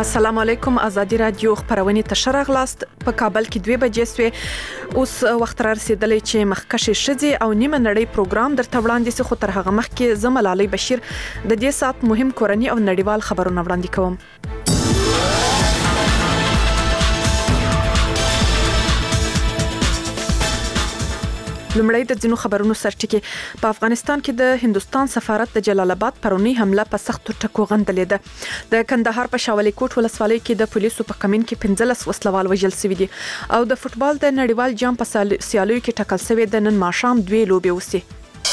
السلام علیکم. ازادي رادیو خبرونه تشر غلاست په کابل کې 2 بجې سوې. اوس وخت را رسیدلې چې مخکشه شذي او نیمه نړۍ پروګرام درته وړاندې سي، خو تر هغه مخکې زملالي بشیر د دې سات مهم کورنی او نړیوال خبرونه وړاندې کوم. لمړی د ځینو خبرونو سرټکی په افغانستان کې د هندستان سفارت د جلال آباد پرونی حمله په سخت ټکو غندلې ده. د کندهار په شاولي کوټ ولسوالۍ کې د پولیسو په کمین کې 15 وسلوال وژل شوي دي او د فوتبال د نړیوال جام په سیالیو کې ټاکل شوی د نن ماښام 2 لوبې وسي.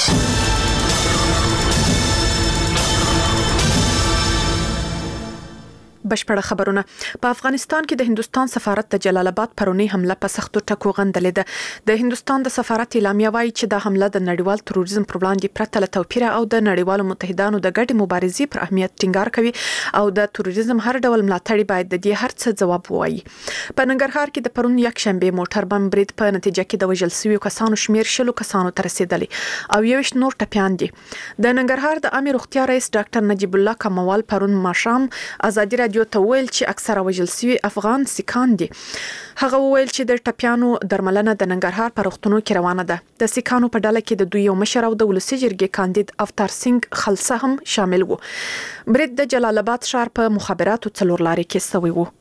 بشپړه خبرونه. په افغانستان کې د هندستان سفارت د جلال آباد پرونی حمله په سختو ټکو غندلې ده. د هندستان د سفارت اعلامیه وايي چې د حمله د نړیوال تروریزم پر وړاندې پرته له توپیر او د نړیوالو متحدانو د ګډې مبارزې پر اهمیت ټینګار کوي او د تروریزم هر ډول ملاتړ باید د دې هر څه جواب ووایي. په ننګرهار کې د پرون یک شنبه موټر بم برید په نتیجه کې د وژل شویو کسانو شمیر 10 کسانو ته رسیدلی او 21 نور ټپیان دي. د ننګرهار د عامه روغتیا رئیس ډاکټر نجیب الله کموال پرون ماښام ازادي رادیو ته ویل چې اکثره وژل شوي افغان سیکان دي. هغه ویل چې د ټپیانو درملنه د ننګرهار په روغتونو کې روانه ده. د سیکانو په ډله کې د دوی یو مشر او د ولسی جرګې کاندید افطار سنگ خلصه هم شامل وو. برید د جلال آباد ښار په مخابراتو څلور لارې کې شوی وو.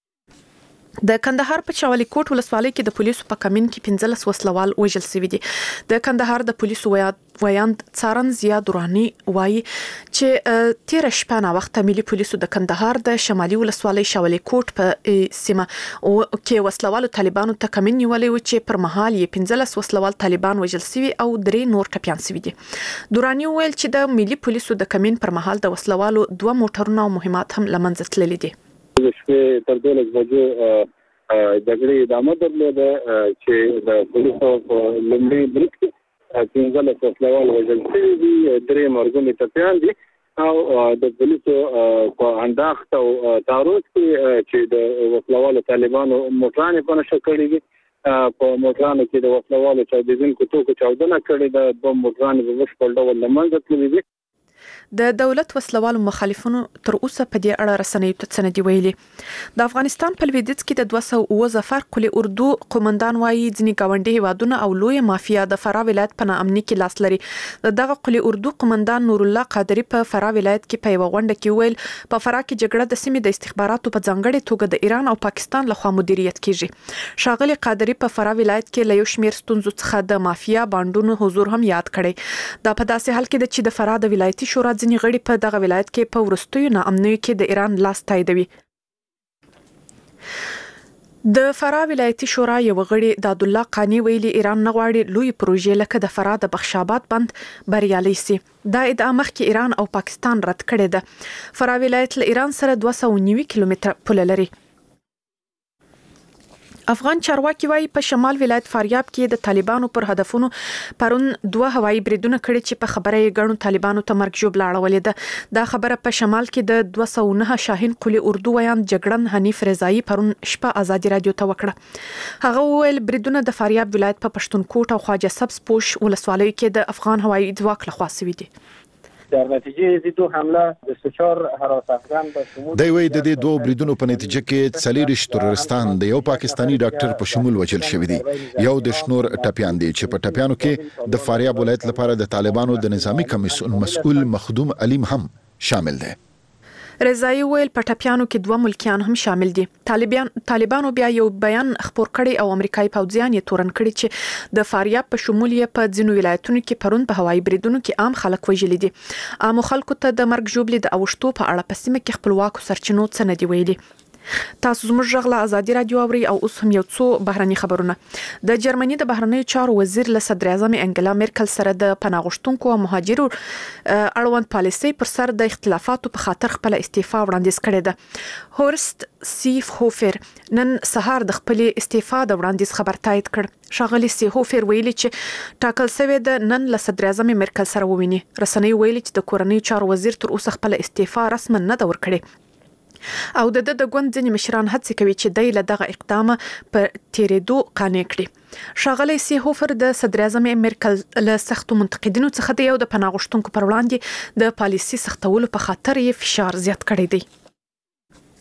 د کندهار په شاولي کوټ ولسوالۍ کې د پولیسو په کمین کې 15 وسلوال وژل شوي دي. د کندهار د پولیسو ویاند څارن زیا دورانی وایي چې تیر شپه نا وخت ملي پولیسو د کندهار د شمالي ولسوالۍ شاولي کوټ په سیمه او کې وسلوالو طالبانو ته کمین نیولې و چې پر مهال یې 15 وسلوال طالبان وژل شوي او 3 نور ټپیان شوي دي. دورانی ویل چې د ملي پولیسو د کمین پر مهال د وسلوالو 2 موټرونه او مهمات هم لمنځه تللي دي. شپې تر 12 بجو جګړې ادامه درلوده چې د پولیسو په لومړي برید کې 15 وسلوال وژل شوي دي، 3 مرګوني ټپیان دي او د پولیسو په انداخت او تعرض کې چې د وسلوالو طالبانو موټرانې په نشه کړي دي. په موټرانو کې د وسلوالو چاودېدونکو توکو چاودنه کړې ده. 2 موټرانې په بشپړ ډول له منځه تللي دي. د دولت وسلوالو مخالفینو تر اوسه په دې اړه رسنیو ته څه نه دي ویلي. د افغانستان په لویدیځ کې د 209 ظفر قلی اردو قومندان وایي ځینې ګاونډي هیوادونه او لوی مافیا د فراه ولایت په ناامنۍ کې لاس لري. دغه قلی اردو قومندان نور الله قادری په فراه ولایت کې په یو غونډه کې ویل په فراه کې جګړه د سیمې د استخباراتو په ځانګړي توګه د ایران او پاکستان لخوا مدیریت کیږي. ښاغلي قادری په فراه ولایت کې له یو شمیر ستونزو څخه د مافیا باندونو حضور هم یاد کړي. دا په داسې حال کې د چې د فراه د ولایتي شورا ځینې غړي په دغه ولایت کې په ورستیو ناامنیو کې د ایران لاس تاییدوي. د فراه ولایتي شورا یو غړي داد الله قانی ویلي ایران نه غواړي لوی پروژې لکه د فراه د بخشاباد بند بریالي سي. دا ادعا مخکې ایران او پاکستان رد کړې ده. فراه ولایت له ایران سره 290 کیلومتره پوله لري. افغان چارواکي وايي په شمال ولایت فاریاب کې د طالبانو پر هدفونو پرون 2 هوایي بریدونه کړي چې په خبره یې ګڼو طالبانو ته مرګ ژوبله اړولې ده. دا خبره په شمال کې د 209 شاهین قلی اردو ویاند جګړن حنیف رضایی پرون شپه ازادي رادیو ته وکړه. هغه ویل بریدونه د فاریاب ولایت په پښتونکوټ او خواجه سبز پوش ولسوالیو کې د افغان هوایي ځواک لخوا شوي دي. در نتیجه از دو حمله 24 حراس افغان به شمول دی وی د دې 2 بریدونو په نتیجه کې 40 ترورستان د یو پاکستانی ډاکټر په شمول وژل شوی دي. یو د شنور ټپیان دي چې په ټپیانو کې د فاریاب ولایت لپاره د طالبانو د نظامی کمیسیون مسؤل مخدوم علیم هم شامل دی. رضایی ویل په ټپیانو کې 2 ملکیان هم شامل دي. طالبانو بیا یو بیان خبر کړي او امریکایي پوځیان یې تورن کړي چې د فاریاب په شمول یې په ځینو ولایتونو کې پرون په هوایي بریدونو کې عام خلک وژلي دي. عام خلکو ته د مرګ ژوبلې د اوشتو په اړه په سیمه کې خپلواکو سرچینو څه نه دی ویلي. تاسو زموږ غږ ازادي رادیو اوري او اوس هم یو څو بهرني خبرونه. د جرمني د بهرنیو چارو وزیر له صدر اعظم انګلا میرکل سره د پناهغوښتونکو او مهاجرو اړوند پالیسي پر سر د اختلافاتو په خاطر خپل استعفا وړاندیز کړې ده. هورست سیف هوفر نن سهار د خپل استعفا د وړاندیز خبر تایید کړ. ښاغلي سی هوفر ویلي چې ټاکل شوی د نن له صدر اعظم میرکل سره وویني. رسنۍ ویلي چې د کورنیو چارو وزیر تر اوسه خپل استعفا رسما نه ده ورکړې او د ګوند ځینې مشران هڅه کوي چې د دغه اقدام په تیریدو قانع کړي. ښاغلی سی هوفر د صدر اعظم میرکل له سختو منتقدینو څخه دی او د پناهغوښتونکو پر وړاندې د پالیسي سختولو په خاطر یې فشار زیات کړی دی.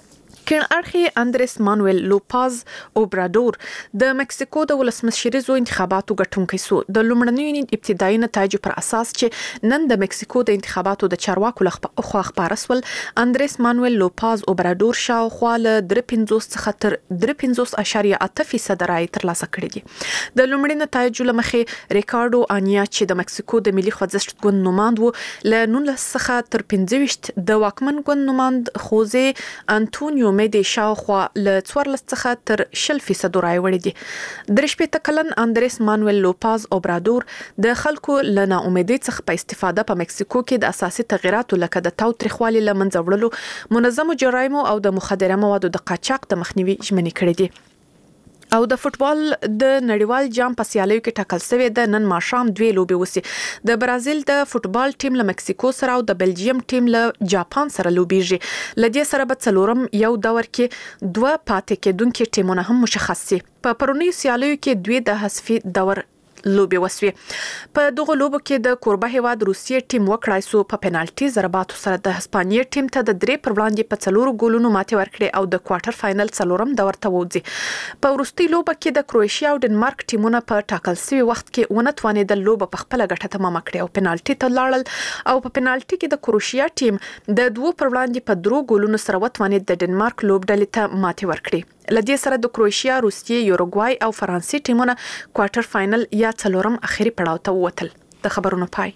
کین اړخي اندریس مانویل لوپاز اوبرادور د مکسیکو د ولسمشریزو انتخاباتو ګټونکی سو د لومړنیو ابتدایي نتایجو پر اساس چې نن د مکسیکو د انتخاباتو د چارواکو لخوا خبر سول اندریس مانویل لوپاز اوبرادور شاوخوا له 3.50 څخه تر 3.8% رای ترلاسه کړی دي د لومړني نتایجو لمخې ریکارډو انیا چې د مکسیکو د ملي خوځښت ګوند نوماند وو له 19 څخه تر 15 د واکمن ګوند نوماند خوزه انټونیو مېدي شاوخوا له 14 څخه تر 20% رای وړي دي د 18 کلن اندریس مانویل لوپاز اوبرادور د خلکو له ناامیدۍ څخه په استفاده په مکسیکو کې د اساسي تغیراتو لکه د تاوتریخوالي لمنځه وړلو منظمو جرایمو او د مخدره موادو د قاچاق د مخنیوي ژمنې کړې دي او د فوتبال د نړیوال جام په سیالیو کې ټاکل شوی د نن ماښام 2 لوبې وسي د برازیل د فوتبال ټیم له مکسیکو سره او د بلجیم ټیم له جاپان سره لوبېږي لدې سره به څلورم یو دور کې 2 پاتې کېدونکو ټیمونه هم مشخص شي په پرونی سیالیو کې 2 د حذفي دور لوبي وسوي په دغه لوبو کې د کوربه هیواد روسیې ټیم وکړای سو په پنالټي ضرباتو سره د هسپانیې ټیم ته د 3 پر وړاندې په 4 ګولونو ماتې ورکړې او د کوارټر فائنل څلورم دور ته وځي په وروستي لوبه کې د کروشیا او ډنمارک ټیمونه په ټاکل شوی وخت کې ونه توانېدل لوبه په خپل ګټه تمام کړي او پنالټي ته لاړل او په پنالټي کې د کروشیا ټیم د 2 پر وړاندې په 3 ګولونو سره وتوانېد د ډنمارک لوبډلې ته ماتې ورکړي لدې سره د کروشیا، روسیې، یوروګوای او فرانسې ټیمونه کوارټر فائنل یا څلورم اخیری پړاو ته ووتل. د خبرونو پای.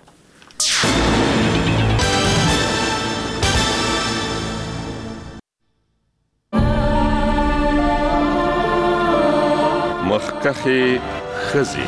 مخکخي خزي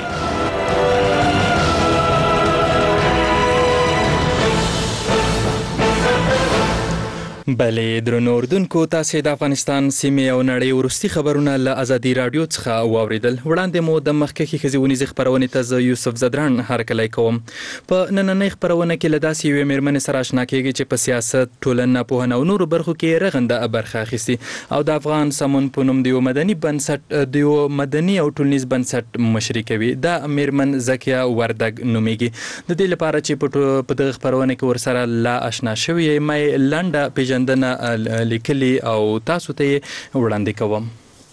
بلې درنو اردوونکو تاسې د افغانستان سیمې او نړۍ وروستي خبرونه له ازادي رادیو څخه واوریدل. وړاندې مو د مخکښې ښځې ونیزې خپرونې ته زه یوسف زدران هرکلی کوم. په نننۍ خپرونه کې له داسې یوې مېرمنې سره اشنا کېږي چې په سیاست، ټولنه، پوهنه او نورو برخو کې رغنده برخه اخیستي او د افغان سمون په نوم د یو مدني بنسټ د یو مدني او ټولنیز بنسټ مشري کوي. دا مېرمن زکیه وردګ نومیږي. د دې لپاره چې په دغه خپرونه کې ورسره لا اشنا شوي مې لنډه پیژندنه لیکلي او تاسو ته یې وړاندې کوم.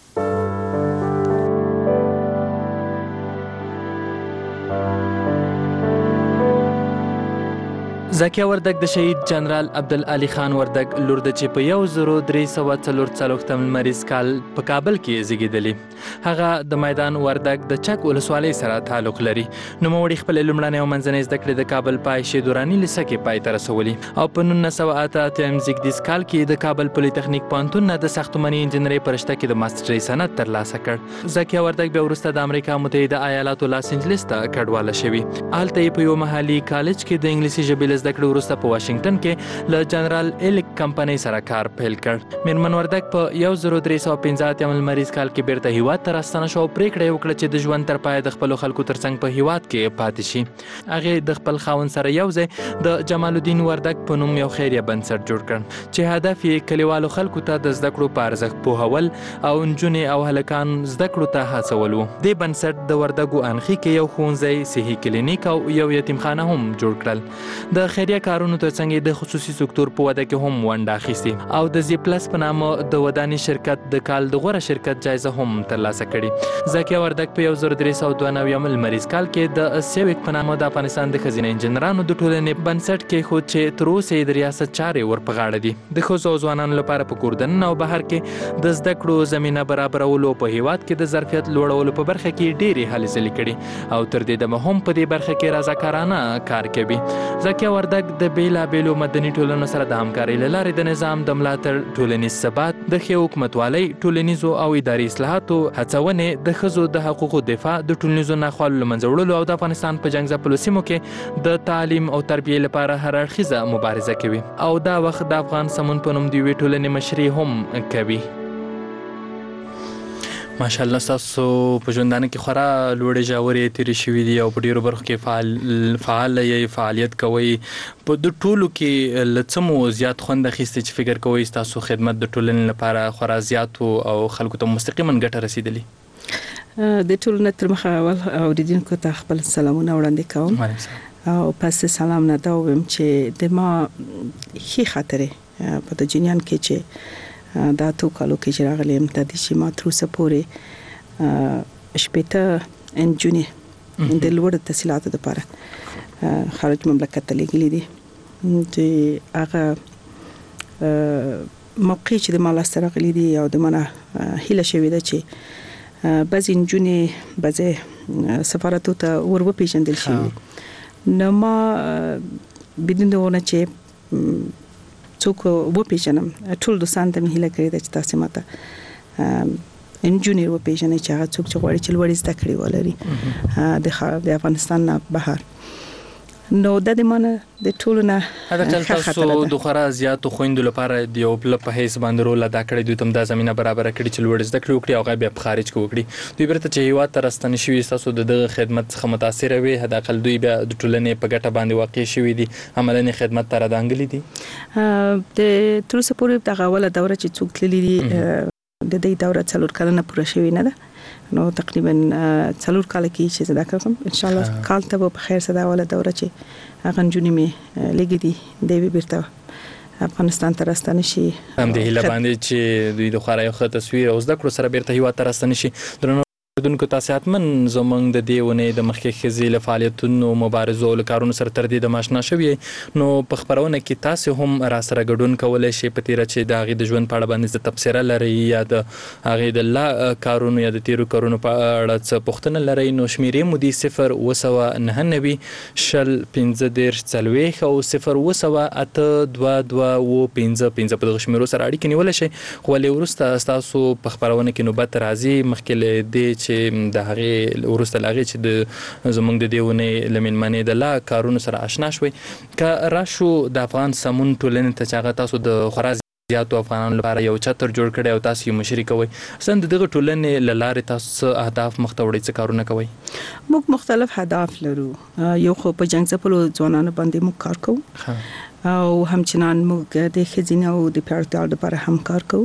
زکیه وردګ د شهید جنرال عبدالعلي خان وردګ لور ده چې په 1344 لمریز کال په کابل کې زیږېدلې. هغه د میدان وردګ د چک ولسوالۍ سره تعلق لري. نوموړي خپل لومړنۍ او منځنۍ زده کړې د کابل په عایشې دوراني لیسه کې پای ته رسولي او په 1988 زیږدیز کال کې د کابل پولی تخنیک پوهنتون نه د ساختماني انجنیرۍ په رشته کې د ماسټرۍ سند ترلاسه کړ. زکیه وردګ بیا وروسته د امریکا متحده ایالاتو لاس انجلس ته کډواله شوې. هلته یې په یو محلي کالج کې د انګلیسي ژبې زده کړې وروسته په واشنگټن کې له جنرال الیک کمپنۍ سره کار پیل کړ. مېرمن وردګ په 1385 لمریز کال کې بیرته هیواد ته راستنه شو او پریکړه یې وکړه چې د ژوند تر پایه د خپلو خلکو ترڅنګ په هیواد کې پاتې شي. هغې د خپل خاوند سره یوځای د جمال الدین وردګ په نوم یو خیریه بنسټ جوړ کړ چې هدف یې کلیوالو خلکو ته د زده کړو په ارزښت پوهول او نجونې او هلکان زده کړو ته هڅول و. دې بنسټ د وردګو انخي کې یو ښوونځی، صحي کلینیک او یو یتیمخانه هم جوړ کړل. د خیریه کارونو ترڅنګ د خصوصي سکتور په وده کې هم ونډه اخیستې او د زی پلس په نامه د وداني شرکت د کال د غوره شرکت جایزه هم ترلاسه کړې. زکیه وردګ په 1392 لمریز کال کې د سیویک په نامه د افغانستان د ښځینه انجنیرانو د ټولنې بنسټ کېښود چې تر اوسه یې د ریاست چارې ور په غاړه دي. د ښځو او ځوانانو لپاره په کور دننه او بهر کې د زده کړو زمینه برابرولو په هیواد کې د ظرفیت لوړولو په برخه کې ډېرې هلې ځلې کړي او تر دې دمه هم په دې برخه کې رضاکارانه کار کوي. زکیه وردګ د بیلابیلو مدني ټولنو سره د همکارۍ له لارې د نظام د ملاتړ، ټولنیز ثبات، د ښې حکومتوالۍ، ټولنیزو او اداري اصلاحاتو هڅونې، د ښځو د حقوقو دفاع، د ټولنیزو ناخوالو له منځه وړلو او د افغانستان په جنګ ځپلو سیمو کې د تعلیم او تربیې لپاره هر اړخیزه مبارزه کوي او دا وخت د افغان سمون په نوم د یوې ټولنې مشري هم کوي. ماشاءالله ستاسو په ژوندانه کې خورا لوړې ژورې تېرې شوي دي او په ډېرو برخو کې فعال یې فعالیت کوئ. په د ټولو کې له څه مو زیات خوند اخیستی چې فکر کوئ ستاسو خدمت د ټولنې لپاره خورا زیات او خلکو ته مستقیما ګټه رسېدلې؟ د ټولنې تر مخه اول اوریدونکو ته خپل سلامونه وړاندې کوم او پس سلام نه دا وایم چې د ما ښې خاطرې په د جنیان کې چې دا تو کالو کې چې راغلم د دې چې ما تر اوسه پورې شپږ انجونې د لوړ تحصیلاتو لپاره خارج مملکت ته لېږلي دي چې هغه موقع چې د مالا سره غلي دي او د منه هیله شوې ده چې بعضې انجونې بعضې سفارتو ته ور وپېژندل شوي نو ما بدون دونه چې څوک وپېژنم ټول دوستان ته مې هیله کړې ده چې تاسې ماته انجونې وپېژنئ چې هغه څوک چې غواړي چې لوړې زده کړې ولري د افغانستان نه بهر نو د دې معنی د ټولو نه تاسو د خورا زیاتو خويندو لپاره د یو بل په هیڅ باندې رول ادا کړی دوی تم د زمينه برابر کړی چې لوړ زده کړې وکړي او غیب په خارج کې وکړي دوی برته چې یو ترستنه شوی تاسو د خدمت څخه متاثر وي هدا اقل دوی بیا د ټولنې په ګټه باندې واقع شوی دي عملني خدمت تر دانګلي دي د تر اوسه پورې دغه اوله دوره چې څوک تللی دي د دې دوره څلور کلونه پوره شوی نه ده نو تقریبا څلور کال کې چې زده کوم ان شاء الله کال ته په خیر سره اوله دوره چې هغه جونې مې لګې دي د بیرته افغانستان ته راستنه شي هم د هیله باندې چې دوی د خورای خو تصویر او زده کړو سره بیرته هیوا ته راستنه شي دونکو تاسیاتمن زمنګ د دیونه د مخکې خزي له فعالیتونو مبارزو له کارونو سره تر دې د ماشنا شوی نو په خبرونه کې تاسو هم را سره ګډون کولای شي په تیر چې د غي د ژوند په اړه باندې تبصره لري یا د غي د لا کارونو یا د تیرو کارونو په اړه څه پوښتنه لري نو شمیرې مودي 0 شل 15 40 او 0 ات 2225 په دغه شمیرو سره اړیکه نیول شي خو له ورسته تاسو په خبرونه کې نوبت راځي مخکې د چې د هغه ورسته لاغي چې د زمونږ د دیونه لمنمنې د لا کارونو سره آشنا شوي ک راشو د افغان سمون ټولنې ته چاغه تاسو د خراز زیاتو افغانانو لپاره یو چتر جوړ کړي او تاسو یې مشري کوي سند دغه ټولنې لاره تاسو اهداف مختوړي څه کارونه کوي موږ مختلف اهداف لرو یو خو په جنگ ځپلو ځوانانو باندې موږ کار کوو او همچنان موږ د خزینه او د پیړتیا لپاره هم کار کوو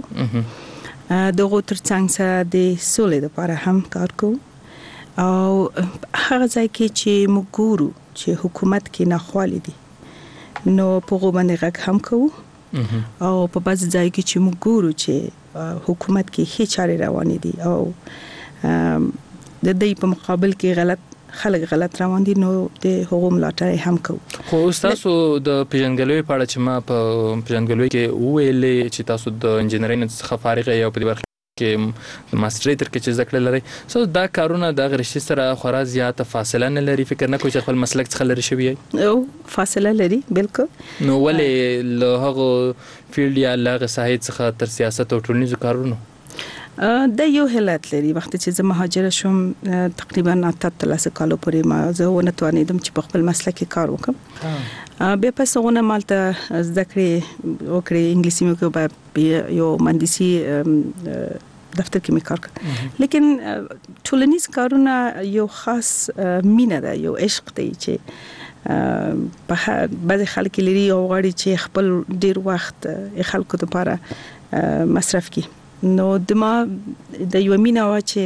دغه ترڅنګ سره د سولې لپاره هم کار کوو او هغه ځای کې چې موږ ګورو چې حکومت کې ناخوالې دي نو په غوښنه غږ هم کوو او په بعض ځای کې چې موږ ګورو چې حکومت کې هیڅ چارې روانې دي او د دې په مقابل کې خلک غلط روان دي نو د حقوق ملاتړ هم کوو خو تاسو د پیژنګلوي په اړه چې ما په پیژنګلوي کې ویلې چې تاسو د انجینرینګ څخه فارغ یو په برخه کې ماستری تر کې چې ذکر لري سو دا کارونه د غرشي سره خورا زیاته فاصله نه لري فکر نه کوم چې خپل مسلک څخه لري شوی او فاصله لري بالکل نو ولې له هغه فیلډ یا لغه ساحه څخه تر سیاست او ټولنیزو کارونو د یو حالت لري وخت چې زه مهاجر شوم تقریبا 13 کالو پورې ما زه ونه توانیدم چې په خپل مسلک کې کار وکم بیا پس ونه مالته ذکر وکړې انګلیسي مې کو یو مهندسي دفتر کې مې کار کړ لیکن ټولنیز کارونه یو خاص مینه ده یو عشق دی چې په بعض خلک لري او غواړي چې خپل ډیر وخت خلکو لپاره مصرف کړي نو دما د یو مینا وا چې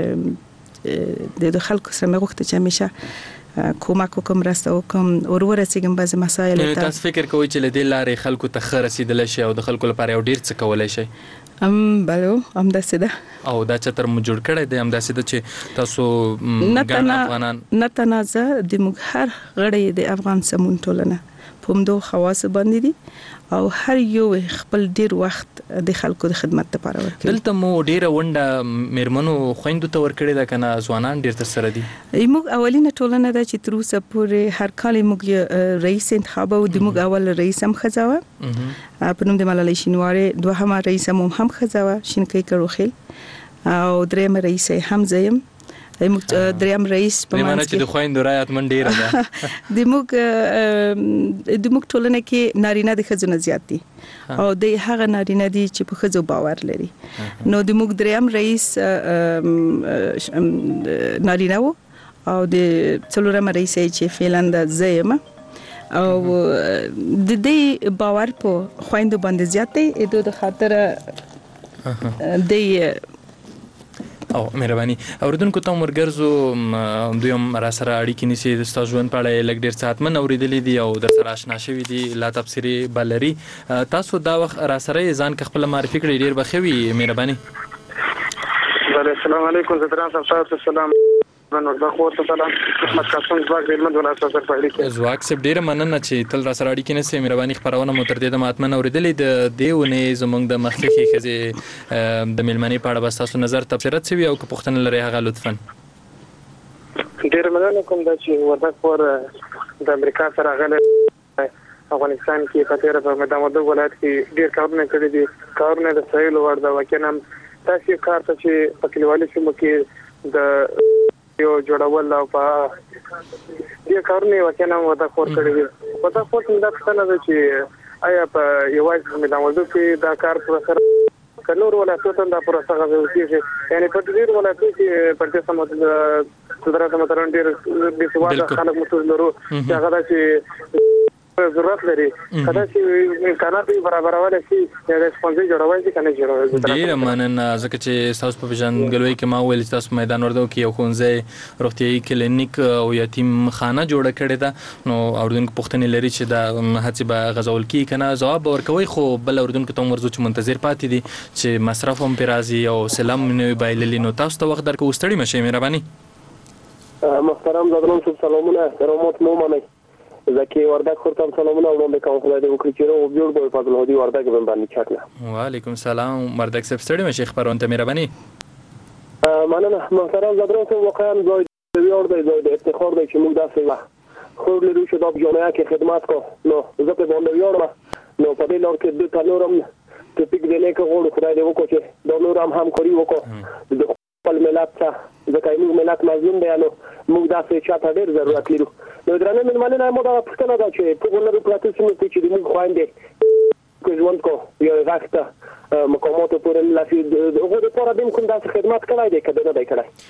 د خلکو سره مې غوښته چې همیشه کومک وکم راسته وکم او ورسېږم بعض مسایل ته تاسو فکر کوئ چې لدې لارې خلکو ته خرسیدل شي او د خلکو لپاره یو ډیر څه کولای شي بلو همداسې ده او دا چتر مو جوړ کړی دی همداسې ده چې تاسو ګڼ افغانان نه تنازع د موږ هر غړی د افغان سمون ټولنه په دوه خواص باندې دي او هر یو خپل ډیر وخت د خلکو د خدمت لپاره ورکړي دلته مو ډیره ونده میرمنو خويندو ته ورکړي دا کنه ځوانان ډیر تر سره دي موږ اولینه ټولنه ده چې تر اوسه پورې هر کال موږ رئیس انتخاب او د موږ اول رئیس هم خزاوه په نوم د ملالۍ شینواري دوهمه رئیس هم خزاوه شینکۍ کروخیل او دریم رئیس هم زیم موږ دریم رئیس په معنی چې د خويندو رایت من ډیره ده د موږ ټولنه کې نارینه د خزونه زیات دي او د هغه نارینه دي چې په خزو باور لري نو د موږ دریم رئیس نارینه وو او د څلورم رئیس چې فعلاً د زیم او د دې باور په خويندو باندې زیات دی د خاطر د او مهرباني اوردونکو ته مرګرزو دوی هم را سره اړیکې نیسي د ستاسو ژوند په اړه لږ ډېر ساعتمن اورېدلي دي او در سره اشنا شوي دي لا تبصرې بلري تاسو دا وخت را سره ځان که خپله معرفي کړئ ډېر به ښه وي مهرباني. السلام علیکم زدران صاحب السلام زواک صاحب ډیره مننه چې تل را سره اړیکې نیسئ. مهرباني خپرونه مو تر دې دمه حتما اورېدلې د دې اونۍ زموږ د مخکښې ښځې د میلمنې په اړه به ستاسو نظر تبصره څه وي او که پوښتنه لرئ هغه لطفا. ډیره مننه کوم دا چې وردګ پور د امریکا سره راغلی افغانستان کې په تېره په میدان وردګ ولایت کې ډېر کارونه کړي دي. کارونه د ستایلو وړ ده. واقعا هم داسې کار ته چې په کلیوالي سیمو کې د یو جوړول او په دې کارونه واقعا هم وردګ پور کړي دي. وردګ پور څنګه دا پوښتنه ده چې آیا په یوازې میدان وردګ کې دا کار پر سره کنور ولایتونو دا پر سره غوښتي یعنی په دې ولایتونو کې په دې سمه صدرات مترن ډېر د سیواده خلک متوجه لرو چې هغه چې ضرورت لري کله چې امکانات برابرول شي د ریسپانس جوړول شي کنه جوړول. ډیر مننه ځکه چې تاسو په ژوندګلوي کې ما ویل تاسو میدان وردګ کې یو ښوونځی روغتیايي کلینیک او یتیم خانه جوړه کړې ده نو اوردونکو پوښتنې لري چې دا هڅې به غځول کیږي کنه ځواب ورکوي خو بل اوردونکو ته ورزو چې منتظر پاتې دي چې مصرف هم پې راځي او سلام نوي بایللي نو تاسو ته وخت درکو ستړي مشئ مهرباني. محترم زدران صاحب سلامونه احترامات مو منئ. زکی وردک خورتم سلامونه وړاندې کوم خدای دې وکړي چې نو جوړ به فضل هدي وردک باندې چاکله. وعلیکم السلام وردک صاحب ستړي مشئ خبرونه ته مهرباني. مننه محترم زدران صاحب واقعا ځای ویاړ دی ځای د افتخار دی چې موږ داسې وخت خو لرو چې د جامعه کې خدمت کو نو زه په باندې ویاړم نو په دې لور کې د تنورم ټپیک دی نه کوو خدای دې وکړي چې د نورم همکاري وکړو د خپل ملت ته ځکه موږ ملت مظلوم دی نو موږ داسې چاته ډېر ضرورت لرو. نو درنه مېلمانه مو دا پوښتنه ده چې په ګولرو پراته سیمو کې چې موږ خويندې کو ژوند کو یو راخته مقامات پورې لافي دغه لپاره د کوم داسې خدمات کړای دی کده نه دی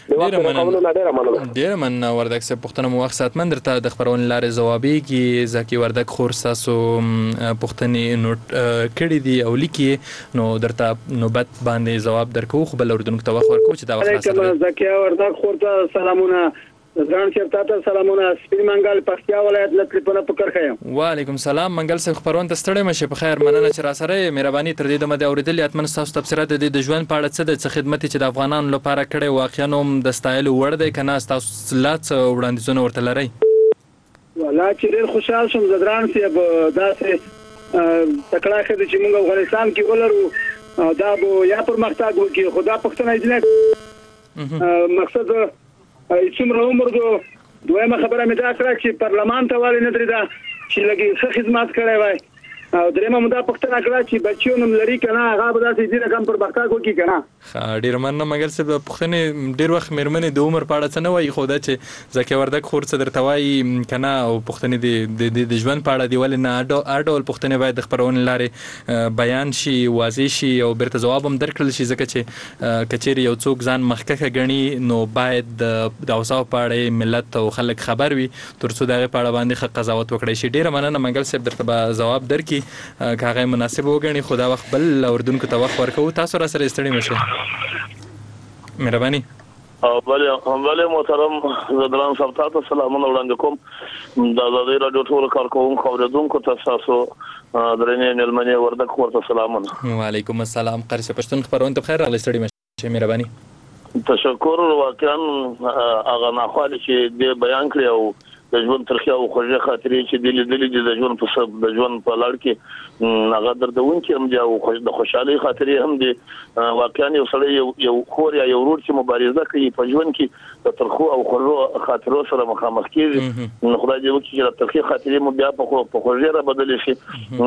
کړای. ډیر مننه وردګ صاحب پوښتنه مو وخت ساتمن درته د خبرونې لارې ځوابېږي ځکه وردګ خور تاسو پوښتنې نوٹ کړې دي او لیکي نو درته نوبت باندې ځواب درکو خو بل اوردونکو ته وخت ورکو چې دا وخت سره ځکه وردګ خور ته سلامونه ځان چې تاسو سلامونه سپین منګل پښتیا ولایت لکه په پکر خیم. وعلیکم السلام منګل صاحب خبرونه ته ستړي مشه په خیر مننه چې را سره مهرباني تر دې دمه د اوریدل اتمن تاسو تفسیرات د ژوند په اړه څه د خدمت چې د افغانانو لپاره کړي واقعا هم د ستایل وړ دی کنه تاسو لات وړاندیزونه ورته لري. ولا چې ډېر خوشاله شوم زدران صاحب داسې تکړه خدای چې موږ افغانستان کې ولرو دا به یا پرمختګ وکړي خدا پښتنه دې مقصد څومره عمر دویمه خبره مې دا کړه چې پارلمان ته والی نه درېده چې لږ ښه خدمت کړی وای او درېمه مو دا پوښتنه کړه چې بچیو نوم لري که نه هغه به داسې ځینې کم پرمختګ وکړي که نه. ښه ډېر مننه مګر صاحب پوښتنې ډېر وخت مېرمنې د عمر په اړه څه نه وایي خو دا چې ذکي وردګ خور څه درته وایي که نه او پوښتنې د ژوند په اړه دي ولې نه هر ډول پوښتنې باید د خپرونې لارې بیان شي واضح شي او بیرته ځواب هم درکړل شي ځکه چې که چیرې یو څوک ځان مخکښه ګڼي نو باید د اوصافو په اړه ملت او خلک خبر وي تر څو د هغې په اړه باندې ښه قضاوت وکړی شي. ډېره مننه منګل صاحب درته به ځواب درکړي که هغه مناسب وګڼي خو دا وخت بل اردوونکو ته وخت ورکوو. تاسو را سره ستړي مشئ مهرباني. بله محترم زدران صاحب تاسو سلامونه وړاندې کوم د ازادۍ راډیو ټول کارکوونکو اوریدونکو ته تاسو درنې مېلمنې وردګ خور ته سلامونه. وعلیکم السلام قرش پښتون خبرونه ته خیر راغلی ستړي مشئ مهرباني. تشکر واقعا هغه ناخوالې چې دې بیان کړی او د ژوند ترخه او خوږه خاطرې چې د لیدلې د ژوند په لړ کې هغه دردونکي هم دي او د خوشحالي خاطرې هم دي. واقعا یو سړی یو خور یا یو ورور چې مبارزه کوي په ژوند کې د ترخو او خوږو خاطرو سره مخامخ کیږي نو خدای دې وکړي چې د ترخه خاطرې مو بیا په خوږه را بدل شي.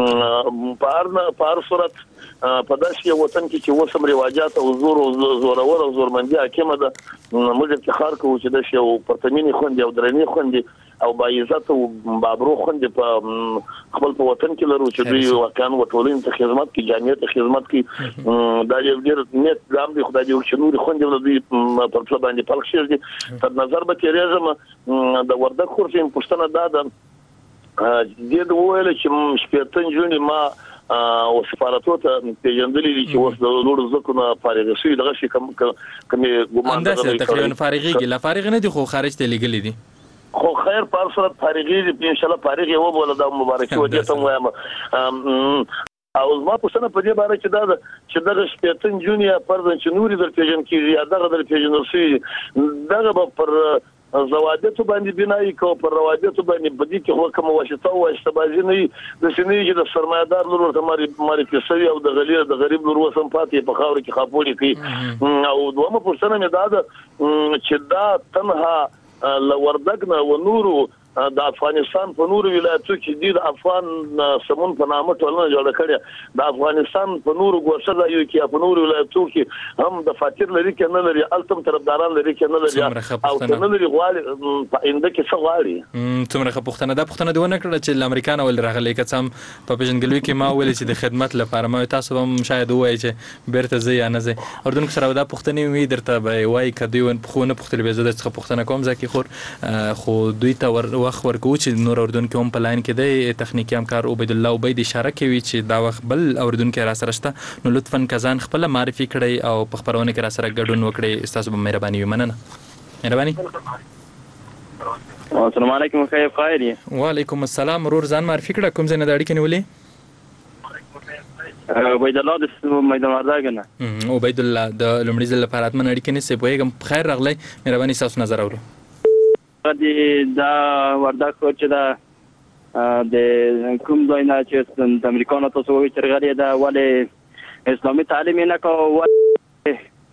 په هر صورت په داسې یو وطن کې چې وسم رواجات او زورور او زورمندي حاکمه ده موږ افتخار کوو چې د یو پرتمینی خوندې او درنې خوندې او با عزت او بابرو خوندې په خپل په وطن کې لرو چې دوی واقعا وټولین ته خدمت کې جامعیت ته خدمت کې دا یو ډېر نیت ګام دی. خدای دې وکړي نور خوندې ولدي پر څه باندې پلک شي دي تر نظر به تیریږم د وردګ خور چې پښتنه دا ده دې وویل چې شپږ جون ما او سفارتو ته پیژندلې دي چې اوس د نور ځکه نه فارغ شي دغه شي کوم ګمان ده تقریبا فارغي لا فارغ نه دي خو خارج ته لګلې دي خو خیر په صورت فارغي دي ان شاء الله فارغي و بوله د مبارکي ودی ته وایم او زما په سنه په دې باندې چې دغه شپږ جونیا پردن چې نوري در پیژن کیږي دغه در پیژن شي دغه پر زوادت باندې بنای کو پر روادت باندې بدی کې هو کوم واسطه او اشتباهي نه د سینې چې د سرمایدار لور ته ماري پیسې او د غریب لور وسم پاتې په خاور کې خاپوري کوي او دومره په سنه مې دا چې دا تنها لوردګنه و نورو د افغانستان په نورو ولایتو کې د افغان سمون په نامه ټولنه جوړه کړې د افغانستان په نورو ګوښه ځایو کې په نورو ولایتو کې هم د فاتیر لري کې نه لري التم طرفداران لري کې نه لري او نه لري غواړي په انده کې څه غواړي څومره پښتنه د پښتنه دیونه کړه چې امریکان ول راغلي کڅم په پیژنګلوي کې ما ول چې د خدمت لپاره ما تاسو هم شاید وایي چې بیرته زی یا نه زی اردن کې سره د پښتني وی درته به وایي کدی ون خونه پښتل به زده څخه پښتنه کوم ځکه خو دوی ته وخت ورکو چې نور اردن کې هم په لاین کې د تخنیکی همکار عبید الله عبید اشاره کوي چې دا وخت بل اردن کې را سره شته نو لطفاً کزان خپل معرفي کړئ او په خبرونه کې را سره ګډون وکړئ تاسو به مهرباني ومننه مهرباني السلام علیکم خیر خیر وعلیکم السلام ورور ځان معرفي کړه کوم ځای نه د اړیکې نیولې عبید الله د میدان وردګ نه عبید الله د لومړي ځل لپاره اتمن اړیکې نه سي پوهیږم خیر راغلی مهرباني تاسو نظر اورو دا وردګ چې دا د کوم ځای نه چې د امریکا نه تاسو وایي چې غړي دا ولې اسلامي تعلیم نه کوي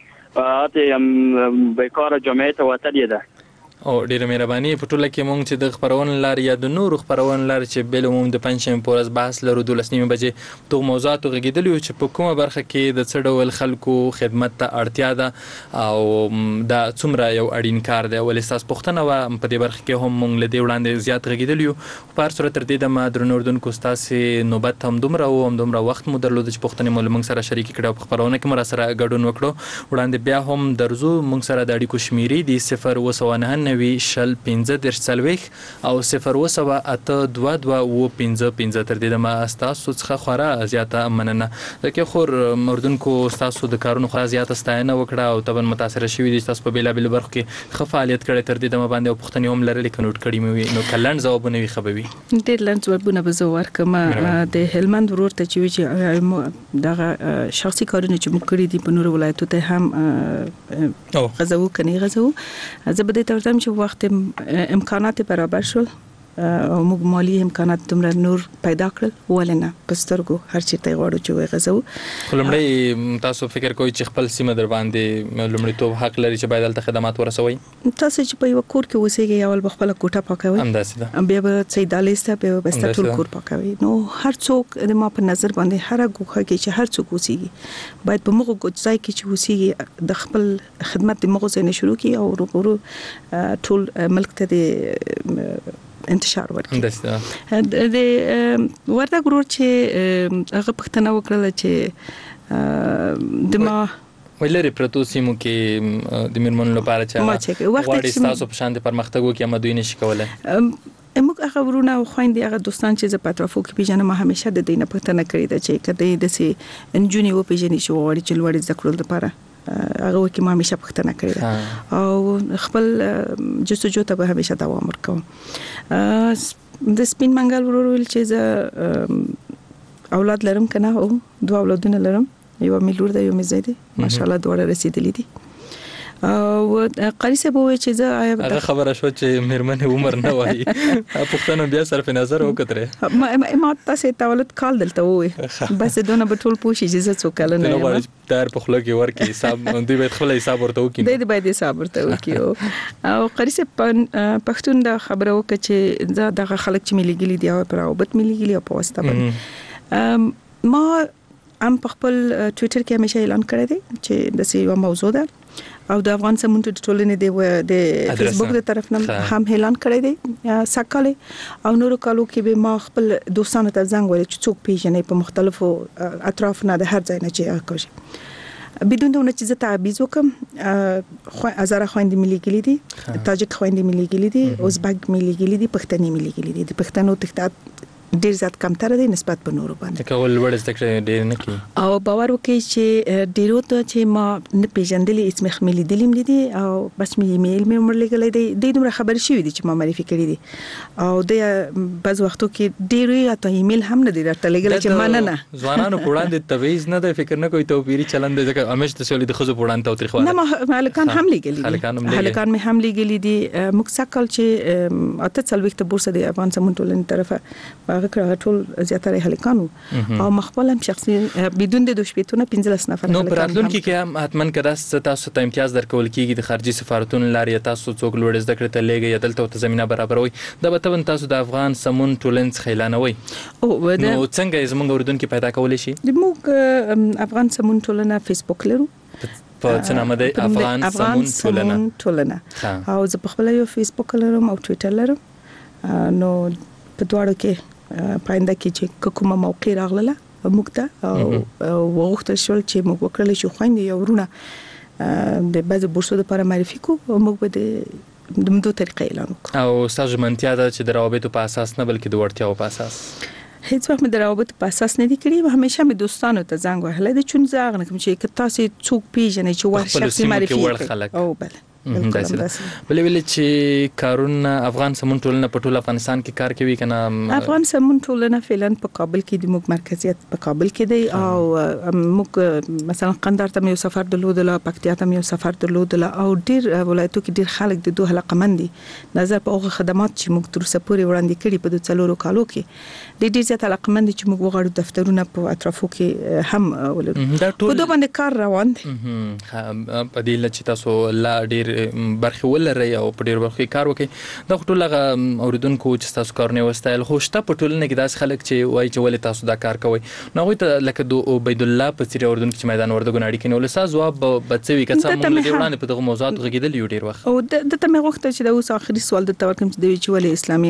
اته بیکاره جمعیت وتلی ده او ډیره مهرباني په ټوله کې مونږ چې د خبرون لار یا د نور خبرون لار چې بل عموم د پنځم پورز بحث لرو 12 بجې تو موضوعات غږیدلی چې په کومه برخه کې د څړول خلکو خدمت ته اړتیا ده او دا څومره یو اړین کار دی ول اساس پښتنه و په دې برخه کې هم مونږ له دې وړاندې زیات غږیدلی په صورت تر دې د مادر نوردن کو تاسو نوبت هم دومره وخت مو درلود چې پښتنه مول مونږ سره شریک کړو په خبرونه کې مر سره ګډون وکړو وړاندې بیا هم درزو مونږ سره د اړیکو شمیرې دي 0 شل 15 درش سلويخ او 0 اته 22 و 15 تر دې ما تاسو څخه خورا زیاته مننه ځکه خور مردون کو تاسو د کارونو خورا زیاته ستاینه وکړه او تبن متاثر شوی دي تاسو په بیلا بیل برخه کې خفالیت کړي تر دې ما باندې پښتني هم لرلې کنوټ کړي مې نو کلن ځوابونه وي خبوي ډېر لن ځوابونه به زه ورکم د هلمند ورور ته چې دغه شخصي کارونه چې موږ کړی دي په نور ولایتو ته هم غزو کني غزو زه به دې ترتم چې وخت امکانات برابر شول او موږ مالی امکانات دومره نور پیدا کړل ولنه پسترګو هر چی ته غواړو چې وي غزو لمړی تاسو فکر کوئ چې خپل سیمه در باندې لمړی تو حق لري چې باید د خدمات ورسوي تاسو چې په یو کور کې اوسېږئ اول بخپل کوټه پاکوي همداسې ده بیا به سیدالیسته به بستر کور پاکوي نو هر څوک د ما په نظر باندې هر غوخه کې چې هر څوک اوسېږي باید په موږ ځای کې چې اوسېږي د خپل خدمت د موږ ځای نه شروع کی او ورو ټول ملک ته د انتشار ورکړي د ورته ګرور چې هغه پښتنه وکړه چې د ما ولري پروتو سیمو کې د میرمن لپاره چې وړي تاسو په شان د پرمختګو کې مدوی نشي کولای موږ هغه ورونه خويندې هغه دوستان چې ز پاترافو کې پیژنه ما همیشه د دینه پښتنه کړی دا چې کده د سي انجونی و پیژنې شو وړي چې لوړ ذکر لپاره هغه کې ما همیشه پښتنه کړی او خپل جستجو ته به همیشه دوام ورکوم د سپین منګل ورور ویل چې ز اولاد لرم کنه او دوه اولادونه لرم یو ملور د یو مزيدي ماشاءالله دوه رسیدلې دي او قاری صاحب وایي چې زه هغه خبره شو چې میرمن عمر نه وایي پښتنو بیا صرف نظر وکړه ما تاسو تولد کال دلته وایي بس دونه به ټول پوښي چې زه څوک کله نه یم تر په خله کې ورکی حساب دوی باید خپل حساب ورته وکړي دوی باید حساب ورته وکړي او قاری صاحب پښتون دا خبره وکړه چې زه دغه خلک چې ملي ګلی دی او پر اوبت ملي ګلی په واسطه باندې ما ام په خپل ټوئیټر کې همیشه اعلان کړی دی چې د سی یو موضوع ده او د افغان سمونټ ټولنې د فیسبوک د طرف نه هم اعلان کړی دی ساکاله او نورو کالو کې به ما خپل دوستانو ته زنګ ویل چې څوک پیژنې په مختلفو اطراف نه د هر ځای نه چې کوي بدون دونه چې زه تعبیز وکم هزاره خويندې ملي ګلی دي تاجک خويندې ملي ګلی دي ازبک ملي ګلی دي پښتني ملي ګلی دي د پښتنو تخت ډیر زیات کمتر دی نسبت په نورو باندې. کول وړ زده کړې ډیر نه کی او باور وکړئ چې ډیرو ته چې ما نه پیژندلې اسم خمیلي دلیم دي او بس مې ایمیل مې عمرلګلې دی د دومره خبر شوې دي چې ما معرفي کړې دي او د بعض وختو کې ډیرې اته ایمیل هم نه دی راته لګلې چې مننه ځوانانو وړاندې تویز نه د فکر نه کوي توپیری چلند دی ځکه همیش د سولې د خزو وړاندې توتریخ وانه نه هلکان هم لګلې هلکان مې هم لګلې دي مکسکل چې اته څلويخت بورسه د افغان سمون ټولنې طرفه هغه کړه ټول زیاتره هلکانو او مخبل هم شخصي بدون د 15 نفر نو براتلونکو کې هم حتمن کړه تاسو ته امتیاز درکول کیږي د خارجي سفارتونو لاري تاسو څوک لوړ زده کړې ته لګي دلته ته زمينه برابروي د بتون تاسو د افغان سمون ټولنس خیلانوي او نو څنګه زمونږ اوردونکو پیدا کولای شي د موږ افغان سمون ټولنه فیسبوک لرو په څه نامه دی افغان سمون ټولنه او زه په خپل یو فیسبوک لرم او ټوئیټر لرم نو په دواړو کې پاینده کې چې کومه موقع راغله موږ ته او وغوښتل شول چې موږ وکړل شو خويندې یو ورونه د بعض بورسو لپاره معرفي کو موږ به د دوه طریقې اعلان وکړو او ساجمنتیا دا چې د روابطو په اساس نه بلکې د وړتیاو په اساس هیڅ وخت مې د روابطو په اساس نه دي کړی همیشه مې دوستانو ته زنګ وهلی د چون زه غنکم چې تاسو څوک پیژنې چې ور شخصي معرفي او بل بلې ویل چې کارونه افغان سمون ټولنه په ټول افغانستان کې کار کوي کنه افغان سمون ټولنه فعلا په کابل کې د موږ مرکزیت په کابل کې دی او موږ مثلا قندهار ته یو سفر درلودل پکتیا ته یو سفر درلودل او ډیر ولایتو کې ډیر خلک د دوه علاقمند دي نظر په هغه خدمات چې موږ تر اوسه پورې وړاندې کړي په 2 کالو کې د ډیر زیات علاقمند چې موږ وغواړو دفترونه په اطرافو کې هم ولرو په دوه باندې کار روان دي په دې لچ تاسو لا ډیر برخه ولري او په ډیر برخه کار وکي دا ټول هغه اوریدونکو چې تاسو کار نه وستایل خو شته په ټولنه کې داس خلک چې وایي چې ولې تاسو دا کار کوي نو غوي ته لکه دو عبید الله په څیر اوریدونکو چې میدان ورده غوناړي کې نو لسا جواب بچوي که څه مونږ دې وړاندې په دغه موضوعات غږیدل یو ډیر وخت او د ته مې وخت چې دا اوس اخري سوال د تورکم چې د ویچوالي اسلامي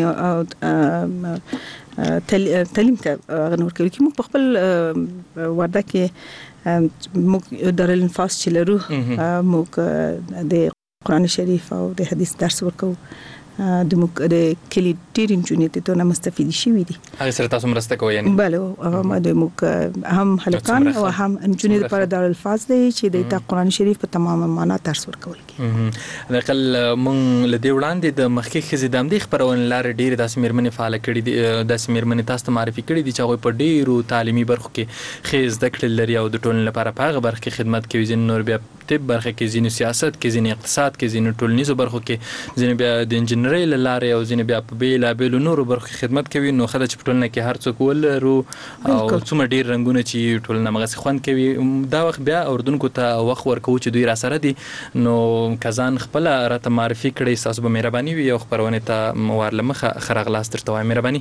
او تعلیم ته غنور کوي چې موږ په خپل ورده کې موږ دارالانفاس چې لرو موږ د قرآن شریف او د حدیث درس ورکو د کلی ډیر انجونیت ته مستفید شي وي دي هغه سره تاسو مرسته کوئ یعنی بله هغه د موږ هم هلکان او هم انجونیت لپاره دارالفاز دی چې د قرآن شریف په تمامه معنا درس ورکول کی نقل مونږ لدی وړاندې د مخکې خزې د امدی خبرونه لار ډیر د سمیرمنې فعال کړي دي د سمیرمنې تاسو ته معرفي کړي دي چې هغه په ډیرو تعلیمي برخو کې خیز د کړل لري او د ټولنې لپاره په هغه برخه کې خدمت کوي ځین نور بیا طب برخه کې ځین سیاست کې ځین اقتصاد کې ځین ټولنیزو برخو کې ځین بیا د انجنیری لاره او ځین بیا په بیل نورو برخو خدمت کوي نو خدای چې ټولنه کې هر څوک ولرو او څومره ډیر رنگونه چې ټولنه مغه خوند کوي دا وخت بیا اوردونکو ته وخت ورکو چې دوی را سره دي نو کزان خپل راته معرفي کړي تاسو به مهرباني وي او خبرونه ته ورلمخه خرغلاس درته وای مهرباني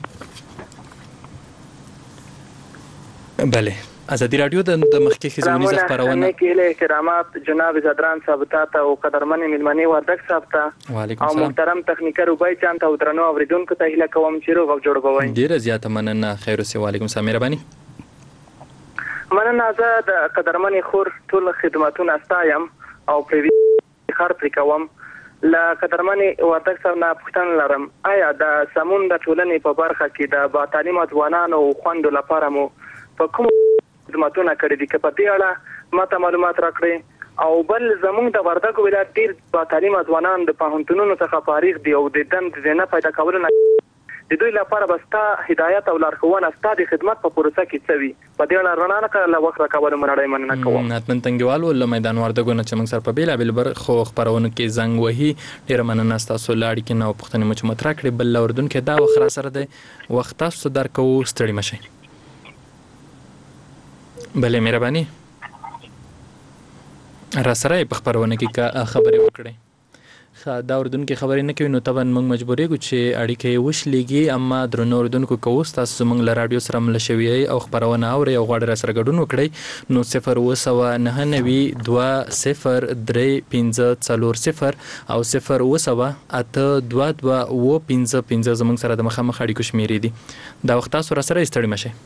بله ازادي رادیو د مخکې خزمونیز خبرونه کې احترامات جناب زدران صاحب ته او قدرمن ملمنې وردک صاحب ته وعلیکم او السلام محترم تخنیکر وبای چان ته درنو اوریدونکو ته هیله کوم چې روغ جوړ بوي ډیر زیاته مننه خیر اوسه وعلیکم السلام مهرباني مننه زه د قدرمن خور ټول خدماتونه استایم او پریوی خر پرې کوم لا قدرمن وردک صاحب نه پوښتنه لرم آیا د سمون د ټولنې په برخه کې د با تعلیمات ځوانانو خوندو لپاره مو په کوم خدماتونه کړې دي که په دې اړه ماته معلومات راکړئ او بل زموږ د وردګ ولایت ډیر با تعلیمه ځوانان د پوهنتونونو څخه فارغ دي او د دند زینه پیدا کول نه د دوی لپاره بستا هدایت او لارښوونه ستاسو خدمت په پروسه کې څوي په دې اړه رڼا نه کړل وخت راکول منړې مننه کوم ناتمن تنګوال ول میدان وردګ نه چې موږ سره په بیل بیل بر خو خبرونه کې زنګ وهي ډیر مننه تاسو لاړ کې نو پښتنه مچ مترا کړې بل اردن کې دا وخت را سره دی وخت تاسو درکو ستړي مشي بله مهرباني را سره په خبرونه کې خبرې وکړي دا اردن کې خبرې نه کوي نو طبعا موږ مجبورې ګو چې اړیکې وشلېږي اما درنو اردنکو کوس تاسو موږ له رادیو سره مل شوی او خبرونه اوري او غواړي را سره ګډون وکړي نو 0299350 او 020822215 زموږ سره د مخامخ اړیکو شمیرې دي دا وخت تاسو را سره استړي مشه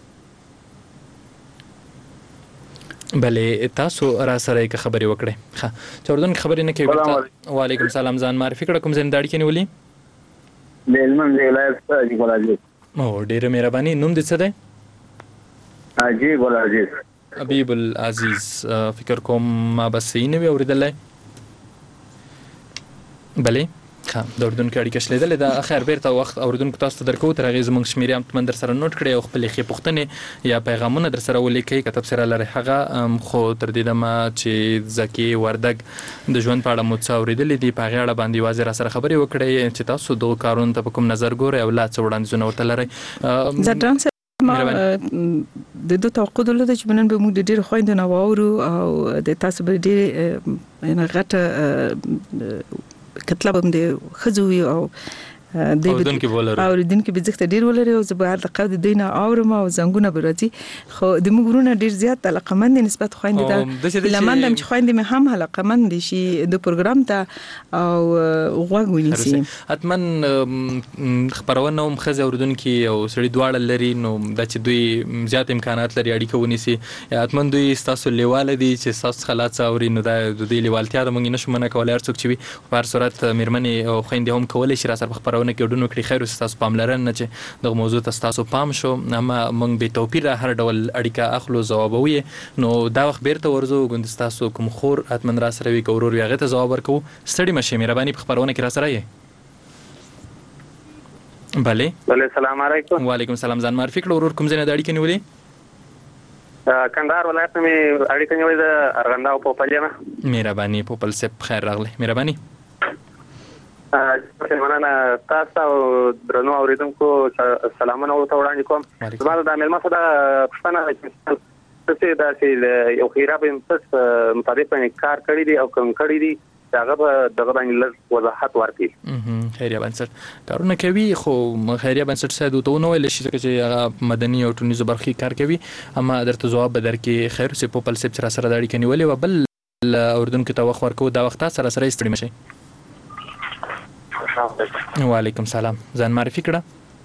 بله تاسو را سره یک خبري وکړئ ها چوردون خبري نه کوي وعلیکم السلام ځان معرفي کړه کوم زنداړي کې نیولې د علم ولایت څخه ولایت ډیره مهرباني. نوم دې څه دی؟ عجیب العزیز. حبیب العزیز. فکر کوم ما بس یې نه وی اوریدلای. بله ښه د اردن کې اړیکه شلیدلې ده. خیر بیرته وخت اوریدونکو تاسو ته درکو تر هغې زموږ شمیرې هم تمن در سره نوټ کړئ او خپلې ښې پوښتنې یا پیغامونه در سره ولیکئ که تبصره لرئ هغه. خو تر دې دمه چې زکي وردګ د ژوند په اړه مو څه اورېدلي دي په هغې اړه باندې یوازې را سره خبرې وکړئ چې تاسو دغو کارونو ته په کوم نظر ګورئ او لا څه وړاندیزونه ورته لرئ. د دوه توقع درلوده چې نن به موږ د ډېرو خویندو نه واورو او د تاسو به ډېر غټه کتله هم د ښځو وي او اوریدونکي به زښته ډېر ولري او زه به هر دقیقه د دوی نه اورم او زنګونه به راځي. خو د موږ ورونه ډېر زیات علاقه‌مند دي نسبت خویندې ته. هیلهمند یم چې خویندې مې هم علاقه‌مند دي شي د پروګرام ته او غوږ ونیسي. حتما خبرونه هم ښځې اوریدونکي او سړي دواړه لري نو دا چې دوی زیات امکانات لري اړیکه ونیسي. حتما دوی ستاسو لیواله دي چې ستاسو څخه لا څه اوري نو دا د دوی لیوالتیا ده موږ یې نشو منع کولی هر څوک چې وي. په هر صورت مېرمنې او خویندې هم کولی شي را سره په خبرونه کې ګډون وکړي. خیر ستاسو پاملرنه چې دغه موضوع ته ستاسو پام شو اما موږ بې توپیره هر ډول اړیکه اخلو ځوابوو یې نو دا وخت بیرته ورځو ګوند ستاسو کوم خور حتما را سره وي که ورور وي هغې ته ځواب ورکوو. ستړي مه شئ مهرباني په خپرونه کې را سره یې. بله السلام علیکم. وعلیکم السلام. ځان معرفي کړه ورور کوم ځای نه د اړیکې نیولې؟ کندهار ولایت نه مې اړیکه نیولې ده ارغنداو پوپل نه. مهرباني پوپل صاحب خیر راغلی. مهرباني. مننه تاسو او درنو اوریدونکو سلامونه ورته وړاندې کوم. زما د مېلمه سره پوښتنه ده چې داسې یو خیرا بنسټ مطابق باندې کار کړی دی او کوم کړی دی هغه به دغه باندې لږ وضاحت ورکړي. خیریه بنسټ کارونه کوي خو خیریه بنسټ ساده ته نه ویل شي چې هغه مدني او ټولنیزو برخې کار کوي اما درته ځواب به درکړي. خیر سي پوپل صاحب سره د اړیکې نیولې و بل اوریدونکو ته وخت ورکو دا وخت سره ستړي مشي. وعلیکم سلام. ځان معرفي کړه.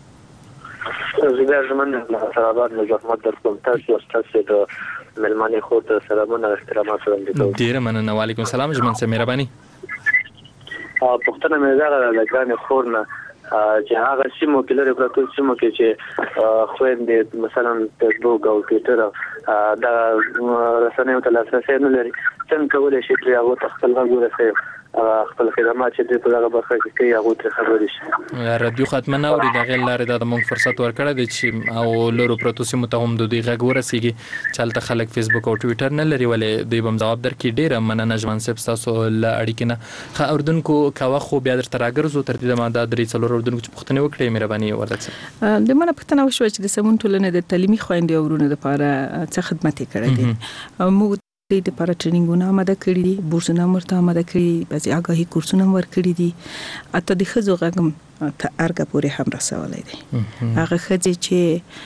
زه ژمن سلامات محمد در کوم تاسو تاسو د ملمانه خو ته سلامونه احترامات وړاندې کوم. ډیر مننه. وعلیکم سلام ژمن سره مهرباني. پښتنه مې زغه لګانې خورنه چې هغه سیمو کې لري پروتو سیمو کې چې خويندې مثلا فیسبوک او ټویټر دا رسنیو ته لاسرسي نه لري څنګه کولای شي چې هغه خپل غږ ورسوي خپل خدمات چې په دغه برخه کې کوي هغه ته خبرې شي. رادیو ختمه نه اوري دغه لارې د موږ فرصت ورکړی دی چې او لورو پروتو سیمو ته هم د دوی غږ ورسیږي چلته خلک فیسبوک او ټویټر نه لري ولې دوی هم جواب درکړي. ډیره مننه ژمن صاحب تاسو له اړیکې نه. ښه اوردونکو کاوه خو بیا درته راګرځو تر دې ما د درې څلور اوردونکو چې پوښتنې وکړې مهرباني وردګ صاحب. د منه پوښتنه وشوه چې د سمون ټولنې د تعلیمي خويندې او ورونو لپاره څه خدمت کړی دی. موږ د لپاره ټریننګونه آماده کړی دي بورسونه مرته آماده کړی بعضي آگاهي کورسونه ورکړي دي اته د خزو غږم ته ارګه پورې هم رسولای دي. هغه خځې چې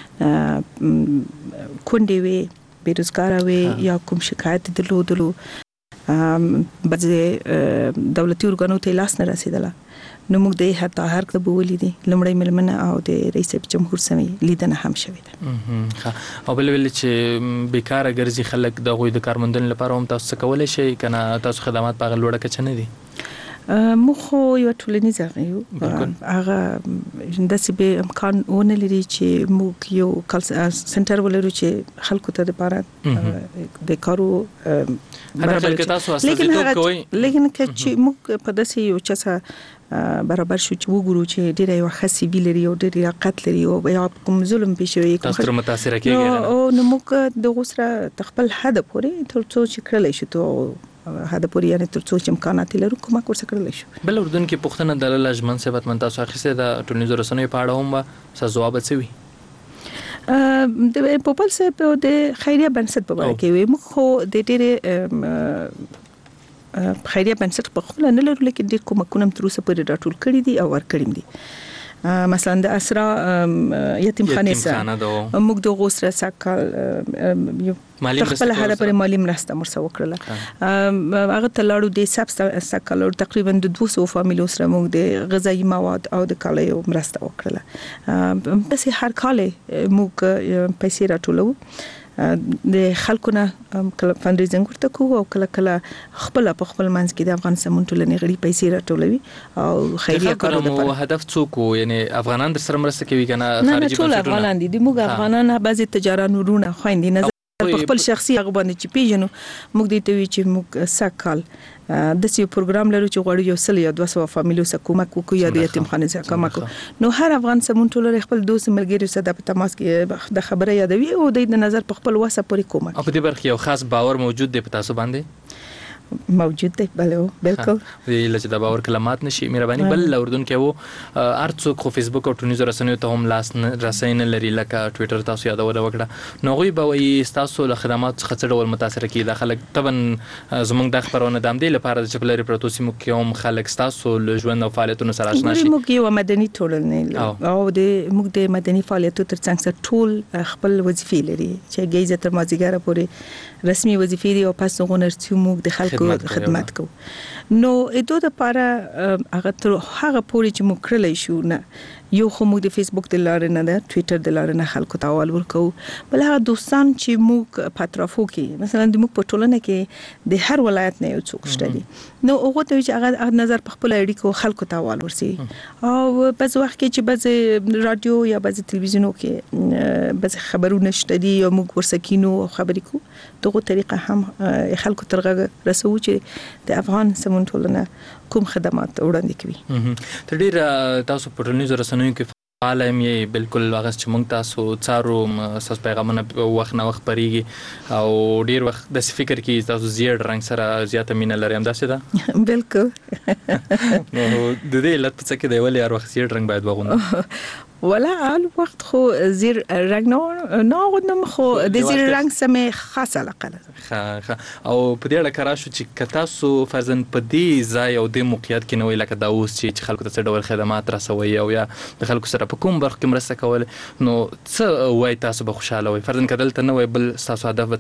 کونډې وي بیروزګار وي یا کوم شکایت درلودلو بعضي دولتي ارګانو ته لاس نه رسیدله نو موږ د هر څه بولې دي لمړی ملمنه او د رئیس جمهور سمې لیدنه هم شوې ده. او بل چې بیکاره ګرځي خلک د غوي د کارمندانو لپاره هم تاسو کولای شئ کنه تاسو خدمات په غلوړه کې چنه دي. مخه یو ټولنیز غيو هغه داسې به امکان ونه لري چې موږ یو کال سنټر ولرو چې خلکو ته لپاره د کارو لیکن چې موږ په داسې یو چا برابر شو چې وګورو چې ډېر یو خاصي بي لري او ډېر لیاقت لري او یا کوم ظلم پېښوي تاسو متاثر کیږئ او نو موږ د غوسره خپل هدف پورې تر څو چې کړلای شو ته هدا پوری یعنی تر څو چې امکانات لرو کومه کورس کړل شو. بل اردن کې پښتنه د لجمن ثبت من تاسو اخیسته د ټولنیزو رسنیو په اړه هم څه جواب اچوي. د پوپل سه په د خیریه بنسټ په اړه کې وي مخ خو د ډېر خیریه بنسټ په خپل نه لرو لیکن ډېر کومکونه تر اوسه پورې راټول کړی دي او ورکړم دي. مثلا د اسرا یتیم خانه موږ د غوسره سکل یو خپل هدا پر مالی مرسته مرسته وکړه هغه تلاړو د سب سکل تقریبا د 200 فامیلو سره موږ د غذایی مواد او د کالیو مرسته وکړه بس هر کال موږ پیسې راټولو د خلکو نه کله فندریزینګ ورته کوو او کله خپل منځ کې د افغان سمون ټولنې غړي پیسې راټولوي او خیریه کارونه لپاره هدف څوک یعنی افغانان در سره مرسته کوي کنه خارجي ټول افغانان دي موږ افغانان بعضي تجارانو رونه خويندې نظر په خپل شخصي هغه باندې چې پیژنو موږ دې ته وی چې موږ سکهال د سی پروګرام لرو چې غواړي یو سل یا 200 فامیلو سره کومک وکړو یا د یتیمخانې سره کومک نو هر افغان سمون ټول خپل دوست ملګری سره په تماس کې د خبره یادوي او د نظر په خپل واسه پورې کومک په دې برخه یو خاص باور موجود دی په تاسو باندې موجود دی بله بالکل لکه د باور کلمات نشي مهرباني بل اردن کې وو ارڅوک خو فیسبوک او ټونیزو رسنیو ته هم لاس رسین لري لکه ټوئیټر تاسو یادونه وکړه نو غوي به وي تاسو له خدمات څخه څه ډول متاثر کی د خلک طبعا زمونږ د خبرونه د امدې لپاره د چپلری پروتوسی مو کې هم خلک تاسو له ژوند او فعالیتونو سره آشنا شي موږ یو مدني ټولنه او د موږ د مدني فعالیتونو ترڅنګ سره ټول خپل وظیفې لري چې ګیزه تر مازیګر پورې رسمي وظیفې دي او پس غونر چې موږ د خلکو خدمت کوو نو اته د لپاره هغه تر هغه پورې چې موږ کړلای شو نه یو خو موږ د فیسبوک د لارې نه د ټوئیټر د لارې نه خلکو ته اول ورکو بل هغه دوستان چې موږ پاترافو کې مثلا د موږ په ټولنه کې د هر ولایت نه یو څوک شته دي نو هغه ته چې هغه نظر په خپل اړیکو خلکو ته اول ورسي او بعض وخت کې چې بعض رادیو یا بعض تلویزیونو کې بعض خبرونه شته دي او موږ ورسکینو خبرې کو دغه طریقه هم خلکو ترغه رسو چې د افغان سمون ټولنه کوم خدمات وړاندې کوي تر ډیر تاسو په ټولنیزو رسنیو کې عالم یې بالکل هغه چې موږ تاسو څارو اساس پیغامونه وخت نه وخت پریږي او ډیر وخت د فکر کې تاسو زیات رنگ سره زیاته مینه لري هم داسې ده بالکل نو د دې لټ څه کې دی ولې هر وخت زیات رنگ باید وغوڼو ولا اول وخت خو زیر رنگ نه غوډم خو د زیر رنگ سمې خاصه علاقه او په دې اړه کرا شو چې کتاسو فرزن په دې ځای او د موقعیت کې نوې لکه دا اوس چې خلکو ته ډول خدمات رسوي او یا د خلکو سره په کوم برخه کې مرسته کول نو څه وای تاسو به خوشاله وي فرزن کدل ته نه وای بل تاسو هدف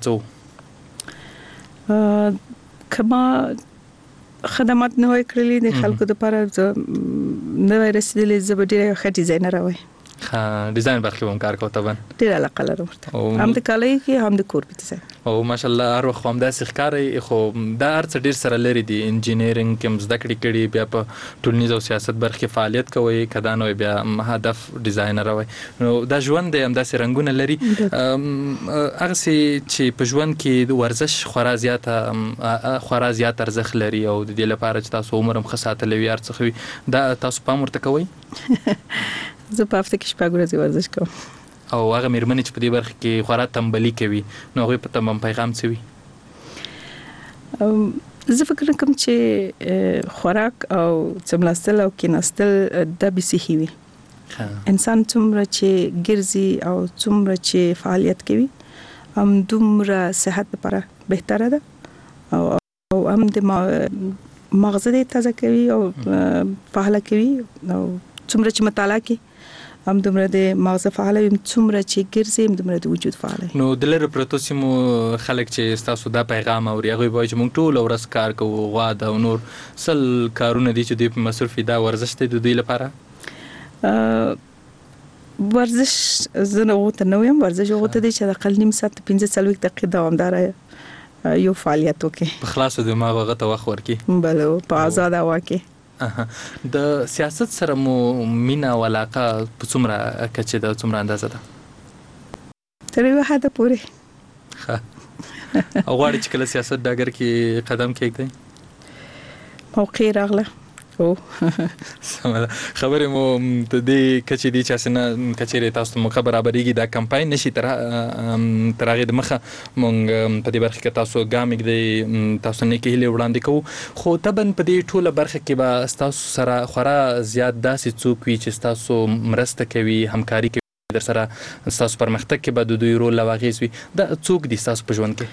وڅو کما خدمات نه وای کړلې د خلکو لپاره نه وای رسیدلې زبډیره ښه ډیزاینر وای ډیزاین برخه هم کار کوي طبعا ډیر علاقه لرم هم د کالای کې هم د کور په ډیزاین او ماشاءالله هر وخت هم داسې ښکاري خو دا ارڅ ډیر سره لري دي انجینیرینګ کې مزد کړي بیا په ټولنیز او سیاست برخه فعالیت کوي کدا نو بیا هدف ډیزاینر وي نو دا ژوند هم داسې رنگونه لري هغه چې په ژوند کې د ورزش خورا زیات ارزښت لري او د دې لپاره چې تاسو عمر هم خاصه لوي ارڅ دا تاسو پام ورته کوي زه په هفته کې شپږ ورځې ورزش کوم او هغه مېرمنې چې په دې برخه کې خورا تنبلي کوي نو هغوی په تمام پیغام څه وي زه فکر کوم چې خوراک او څملاستل او کیناستل د بيسي وي انسان څومره چې ګرځي او څومره چې فعالیت کوي هم دومره صحت لپاره بهتره ده او هم د مغز دې تازه کوي او فعال کوي او څومره چې مطالعه کوي هم دومره د مغز فعال وي څومره چې ګرځي هم دومره د وجود فعال وي نو د لری پروتوسیمو خلک چې تاسو دا پیغام اوري هغه وایي چې موږ ټول ورځ کار کوو غوا دا نور سل کارونه دي چې دوی مصرف دا ورزش ته د دوی لپاره ورزش زنه وته نو یم ورزش وته دي چې د اقل نیم ساعت 15 دقیقې دوامدار یو فعالیت وکي په خلاصو دماغ غته وخت ورکی بله په آزاد هوا کې د سیاست سره مو مینا علاقه په څومره کچه د څومره اندازه ده تر یو حد پورې او غواړي چې کله سیاست ډګر کې قدم کېږدئ موقع راغله او خبرې مو د دې کچې دي چې اسنه کچېره تاسو مو خبر برابرېږي دا کمپاین نشي تر هغه د مخه مونږ په دې برخه کې تاسو ګامګ دی تاسو نه کې هلي وړاندې کوو خو تبن په دې ټوله برخه کې به تاسو سره خورا زیات داسې څوک وي چې تاسو مرسته کوي همکاري کوي در سره تاسو پرمختګ کې به د دوی رول واغېز وي دا څوک دي تاسو په ژوند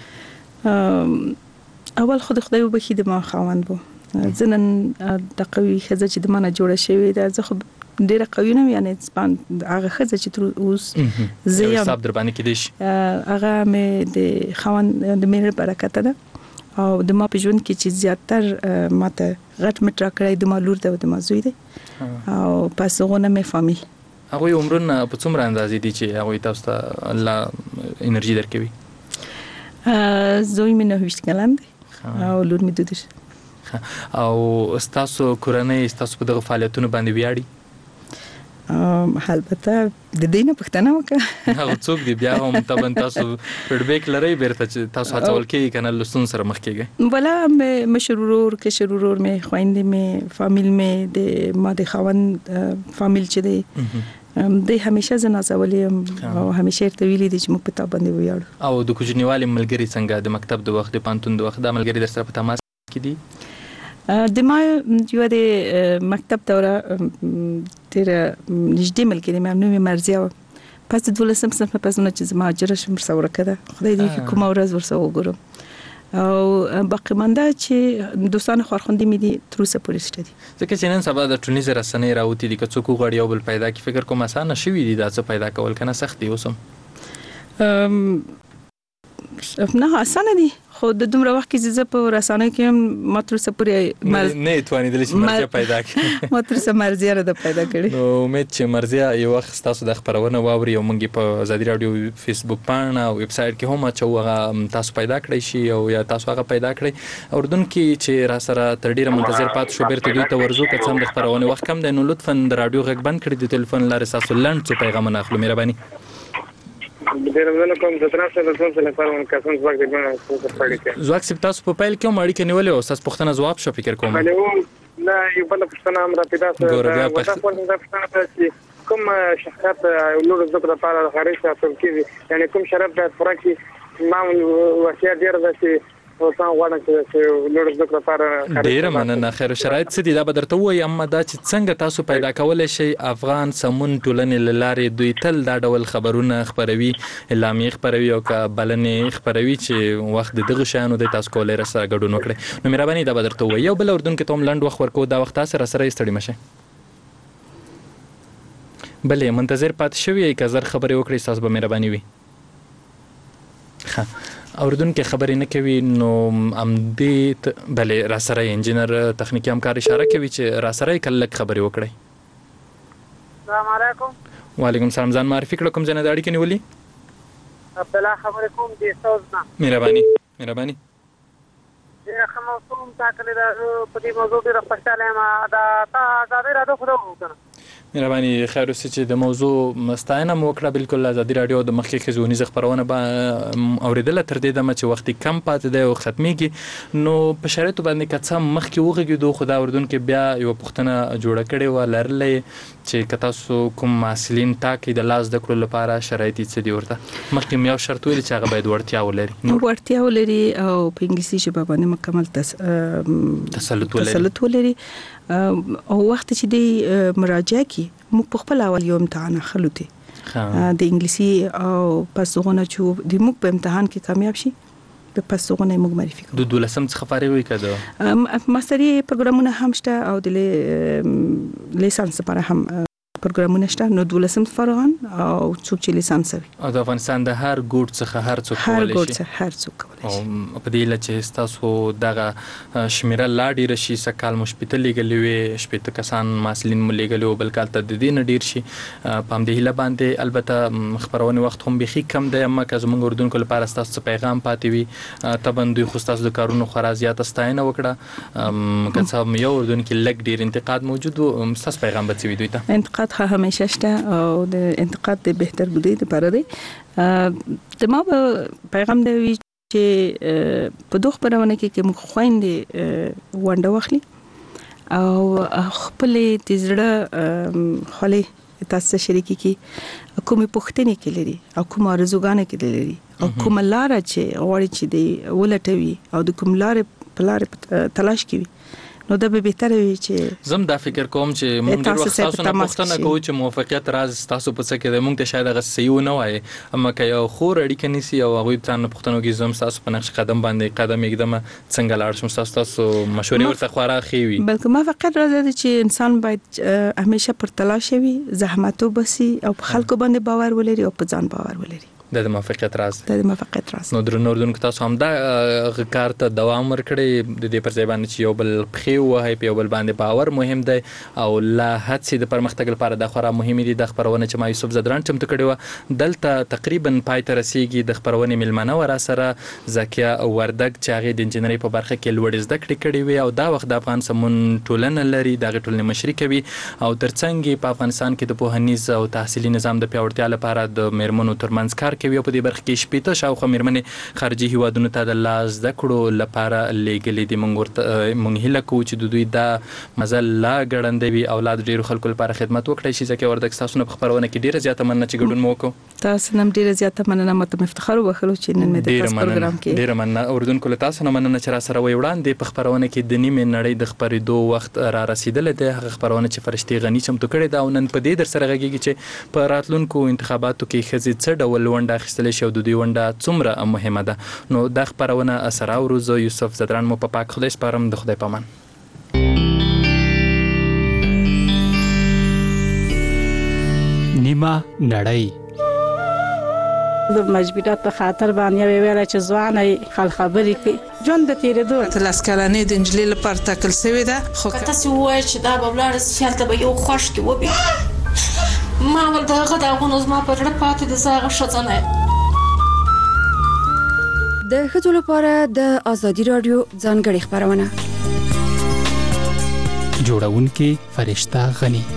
کې اول خدای وبخي د ما خاوند بو زنن د قوي خزه چې د منه جوړه شوی دا زه خو ډیره قوي نه یعنی سپان هغه خزه چې تر اوس زه یې حساب در باندې کې دي هغه مې د خوان د مېر برکت ده او د ما په ژوند کې چې زیاتر ماته غټ مټ راکړی د ما لور ده د ما زوی ده او پسونه مې فامیل هغه عمرونه په څومره اندازې دي چې هغه تاسو ته الله انرژي درکوي زوی مې 9 کلن دی او لور مې 2. او تاسو کورنۍ تاسو په دغه فعالیتونو باندې ویاړي؟ البته د دینه پښتنه وکړه هغه څوک دی بیا هم تاسو فیډبیک لري بیرته چې تاسو هڅول کېږي کنه لسون سره مخ کېږي ولا مشرور کې شرورور مې خويندې مې فامیل مې د ما د خوند فامیل چې دی د همیشه زنازولیم او همیشه ارتویلې دي چې موږ په تا باندې ویاړو. او د کوجنیوالي ملګری څنګه د مکتب د وخت د پانتون د وخت د ملګری در سره په تماس کې دي؟ د ما یو د مکتب دوره تیر نږدې ملګری مې نومي مرزیه پس د 12 صنف په پسونه چې زما اجره شم سره کده خدای دې کوم ورځ ورسره وګورم او باقی مانده چې دوستان خورخوندې مې دي تر اوسه پورې شته دي. ځکه چې نن سبا د ټولنیز رسنۍ راوتی دي که څوک غړي او بل پیدا کی فکر کوم اسانه شوی دي دا څه پیدا کول کنه سخت دی اوسم نه اسانه دي خو د دومره وخت کې زه په رسنۍ کې ما تر اوسه پورې نه توانیدل چې مرزیه پیدا کړي ما تر اوسه مرزیه را پیدا کړي. نو امید چې مرزیه یو وخت تاسو د خبرونه واوري او موږ په ازادي رادیو فیسبوک پاڼه او ویب سټ کې هم چوغه تاسو پیدا کړئ شي او یا تاسو هغه پیدا کړئ اردن کې چې را سره تر ډیره منتظر پات شو بیرته دوی ته ورزو که څم د خبرونه وخت کم دی نو لطفا د رادیو غږ بند کړئ د ټلیفون لارې تاسو لند څه پیغام نه اخلو مهرباني. ډیر مننه کوم د ترانسفر د څه لپاره مون کسان ځواک دی نه څه پړی کې ځواک سپ تاسو په پیل کې مړی کې نیولې او تاسو پښتنه جواب شو فکر کوم نه یو بل پښتنه هم را پیدا سره ودا پښتنه چې کوم شخصیت نور ذکر لپاره خارج تاسو کې یعنی کوم شرط د فرقي معمول وصیه ډیر ده چې اوسان غواړم چې نور ذکر لپاره ډیر مننه خیر شرایط څه دي دا به درته وایي اما دا چې څنګه تاسو پیدا کولای شئ افغان سمون ټولنې لارې دوی تل دا ډول خبرونه خبروي اعلامیه خبروي او که بلنې خبروي چې وخت دغه شانو د تاسو کولای سره ګډون وکړي نو مهرباني دا به درته وایي یو بل اردن کې ته لند وخت ورکو دا وخت سره استړی مشه بلې منتظر پات شوی که زر خبرې وکړي تاسو به مهرباني وي. ها اردن کې خبرې نه کوي نو ام دې بلې را سره انجینر تخنیکی همکار اشاره کوي چې را سره کله خبرې وکړي. السلام علیکم. وعلیکم السلام ځان معرفي کړم کوم ځای نه د اړیکې نیولې؟ عبد الله خبرې کوم دې سوزنا. مهرباني دا موضوع تاکل دا په دې موضوع ډېر خوشاله ما دا آزادي راډیو خو وکړه. مهرباني خیر اوسې چې د موضوع مستعینه مو وکړه بالکل ازادي رادیو د مخکې خزونی خبرونه به اوریدل تر دې دمه چې وخت کم پاتې دی او ختميږي نو په شرایطو باندې کڅم مخکې وغږیدو خدا اردن کې بیا یو پښتنه جوړه کړي و لرلې چې کتا سو کوم مسلین تاکي د لاس د کړو لپاره شرایط څه دی ورته مخکې یو شرط ویل چې هغه باید ورتیا ولري او په انګلیسي ژبه باندې مکمل تسلط ولري او وخت چې دی مراجعه کی موږ په خپل اول یو امتحان خلوته د انګلیسي او پسونه چې د موږ په امتحان کې کامیاب شي په پسونه موږ معرفي کوو د 12 څخه فارغ وي کده ماستری پروګرامونه هم شته او د لیسانس لپاره هم پروګرامونه شته نو 12 فارغان او څوک چې لیسانس وي او د افغانستان د هر ګوټ څخه هر څوک کولای شي په دې لچې تاسو دغه شمیره لاډي رشي سکال مشپټل لګلې وي شپته کسان مسلین ملګلو بل کال ته د دین ډیر شي پام دې له باندې البته خبرونه وخت هم بيخي کم دی اما که زمونږ اردن کول لپاره تاسو پیغام پاتې وي تبندوی خو تاسو د کارونو خرازيات استاینه وکړه که څه یو اردن کې لګ ډیر انتقاد موجود و تاسو پیغام بچوي دوی ته انتقاد همیشه شته او د انتقاد د بهتر بودی لپاره دی د ما پیغام دی چې په دوه خبرونه کې موږ خويندې ونده واخلي او خپل د زړه خالي تاسو شریکي کی کومې پوښتنې کې لري او کوم ارزوګانې کې لري او کوم لار چې غوړي چې دی ولټوي او د کوم لار په لار تلاش کوي نو دا به بهتر وي چې زم دا فکر کوم چې موږ ډیر وخت تاسو نه پوښتنه کوو چې موافقت راز تاسو په څه کې د موږ ته شاید هغه صحیح نه وای اما که یو خور اړیکه نيسي او هغه تاسو پوښتنه کوي زم تاسو په نقش قدم باندې قدم یکدم څنګه لاړ شم تاسو مشورې ورته خورا خيوي بلکې ما فقط راځي چې انسان باید همیشه پر تلاش وي زحمت وبسي او په خلکو باندې باور ولري او په ځان باور ولري د موافقت راز د موافقت راز. نو درنو اردوونکو تاسو هم دا کار ته دوام ورکړئ د دې پر ځای باندې چې یو بل پخې وهي په یو بل باندې باور مهم دی او لا هڅې د پرمختګ لپاره د خورا مهمه دي. د خبرونه چې ما یوسف زدران چمتو کړی و دلته تقریبا پای ته رسیدي. د خبرونه ملمنه ور سره زکیه وردګ چې هغه د انجنیری په برخه کې لوړ زده کړې کړې وي او دا وخت د افغان سمون ټولنه لري د ټولنې مشري کوي او ترڅنګ په افغانستان کې د پوهنیز او تحصیلي نظام د پیاوړتیا لپاره د میرمنو ترمنځ کار کوي. په دې برخه کې شپېته شاوخوا میرمنې خارجي هیوادونو ته د لاس د کړو لپاره لېګلې دي. مونږ هیله کوو چې دوی دا مزل لا ګړندوي او لا ډیرو خلکو لپاره خدمت وکړي. چې ځکه وردګ تاسو نه په خبرونه کې ډیره زیاته مننه چې ګډون مو وکړو. تاسو نن ډیره زیاته مننه مته مفتخر وکړو چې نن مې د تاسو پروګرام کې ډیره مننه. اردوونکو له تاسو نه مننه چې را سره وي وړاندې په خبرونه کې د نیمه نړۍ د خبرېدو وخت را رسیدل دی. هغه خبرونه چې فرشتي غنی چمتو کړي دا او نن په دې در سره غږیږي چې په راتلونکو انتخاباتو کې ښځې څه ډول ونډه اخیستلی شي او د دوی ونډه څومره مهمه ده. نو دا خبرونه سره وروزو یوسف زدران مو په پاک خدای سپارم. د خدای پامان. نیمه نړۍ د مجبورات په خاطر باندې ویل چې ځواني خل خبرې کوي ژوند د تیرېدو تلاس کلنې د انجلۍ لپاره ټاکل شوی ده. خو تاسو وایي چې دا به ولاړ سیالته به یو خوش کې وبي ما ول دغه دغه زما په ډېر پاتې د زاغه شځنه د ښځو لپاره د ازادي رادیو ځانګړي خبرونه جوړونکې فرشته غنی.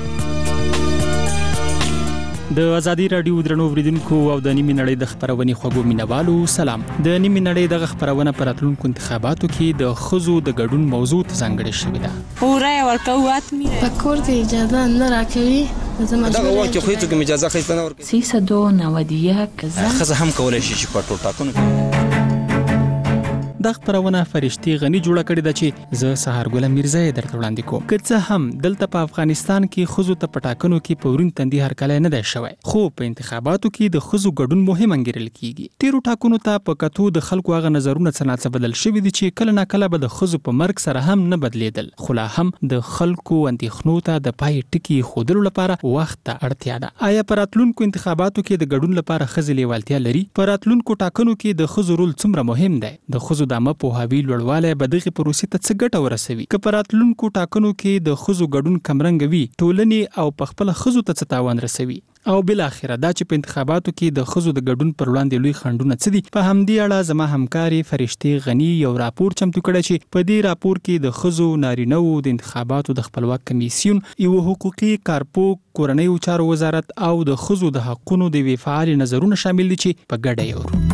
د ازادي رادیو درنو اوریدونکو او د نیمه نړۍ د خبرونې خوږو مینوالو سلام. د نیمه نړۍ د خبرونه پر راتلونکو انتخاباتو کې د ښځو د ګډون موضوع ځانګړې شوې ده. اورای ورکوات مې په کور کې اجازه نه راکوي. دغه وخت کې خو هیڅ اجازه خېستنه ورکړي. 391 ښځه هم کولای شي چې په ټول ټاکنو کې د خبرونه فرشتي غنی جوړه کړې ده چې زه سهار ګل میرزا درته وړاندې کوم. که څه هم دلته په افغانستان کې ښځو ته پټاکنو کې پورین تندي هر کله نه دی شوی خو په انتخاباتو کې د ښځو ګډون مهم انګیرل کیږي. تیرو ټاکنو ته په کتو د خلکو هغه نظرونه څنګه بدل شوي دي چې کله نه کله به د ښځو په مرګ سره هم نه بدلیدل. خو لا هم د خلکو اندېښنو ته د پای ټکی خودلو لپاره وخت ته اړتیا ده. آیا په راتلونکو انتخاباتو کې د ګډون لپاره ښځې لیوالتیا لري؟ په راتلونکو ټاکنو کې د ښځو رول څومره مهم دی؟ د ښځو د عامه پوهاوي لوړوالی به دغې پروسې ته څه ګټه ورسوي؟ که په راتلونکو ټاکنو کې د ښځو ګډون کمرنګه وي ټولنې او په خپله ښځو ته څه تاوان رسوي؟ او بل اخره دا چې په انتخاباتو کې د ښځو د ګډون پر وړاندې لوی خنډونه څه دي؟ په همدې اړه زما همکاري فرشتي غنی یو راپور چمتو کړی چې په دې راپور کې د ښځو نارینه‌و د انتخاباتو د خپلواک کمیسیون یو حقوقي کارپوک کورنیو چارو وزارت او د ښځو د حقونو د وی فعال نظرونه شامل دي چې په ګډه یو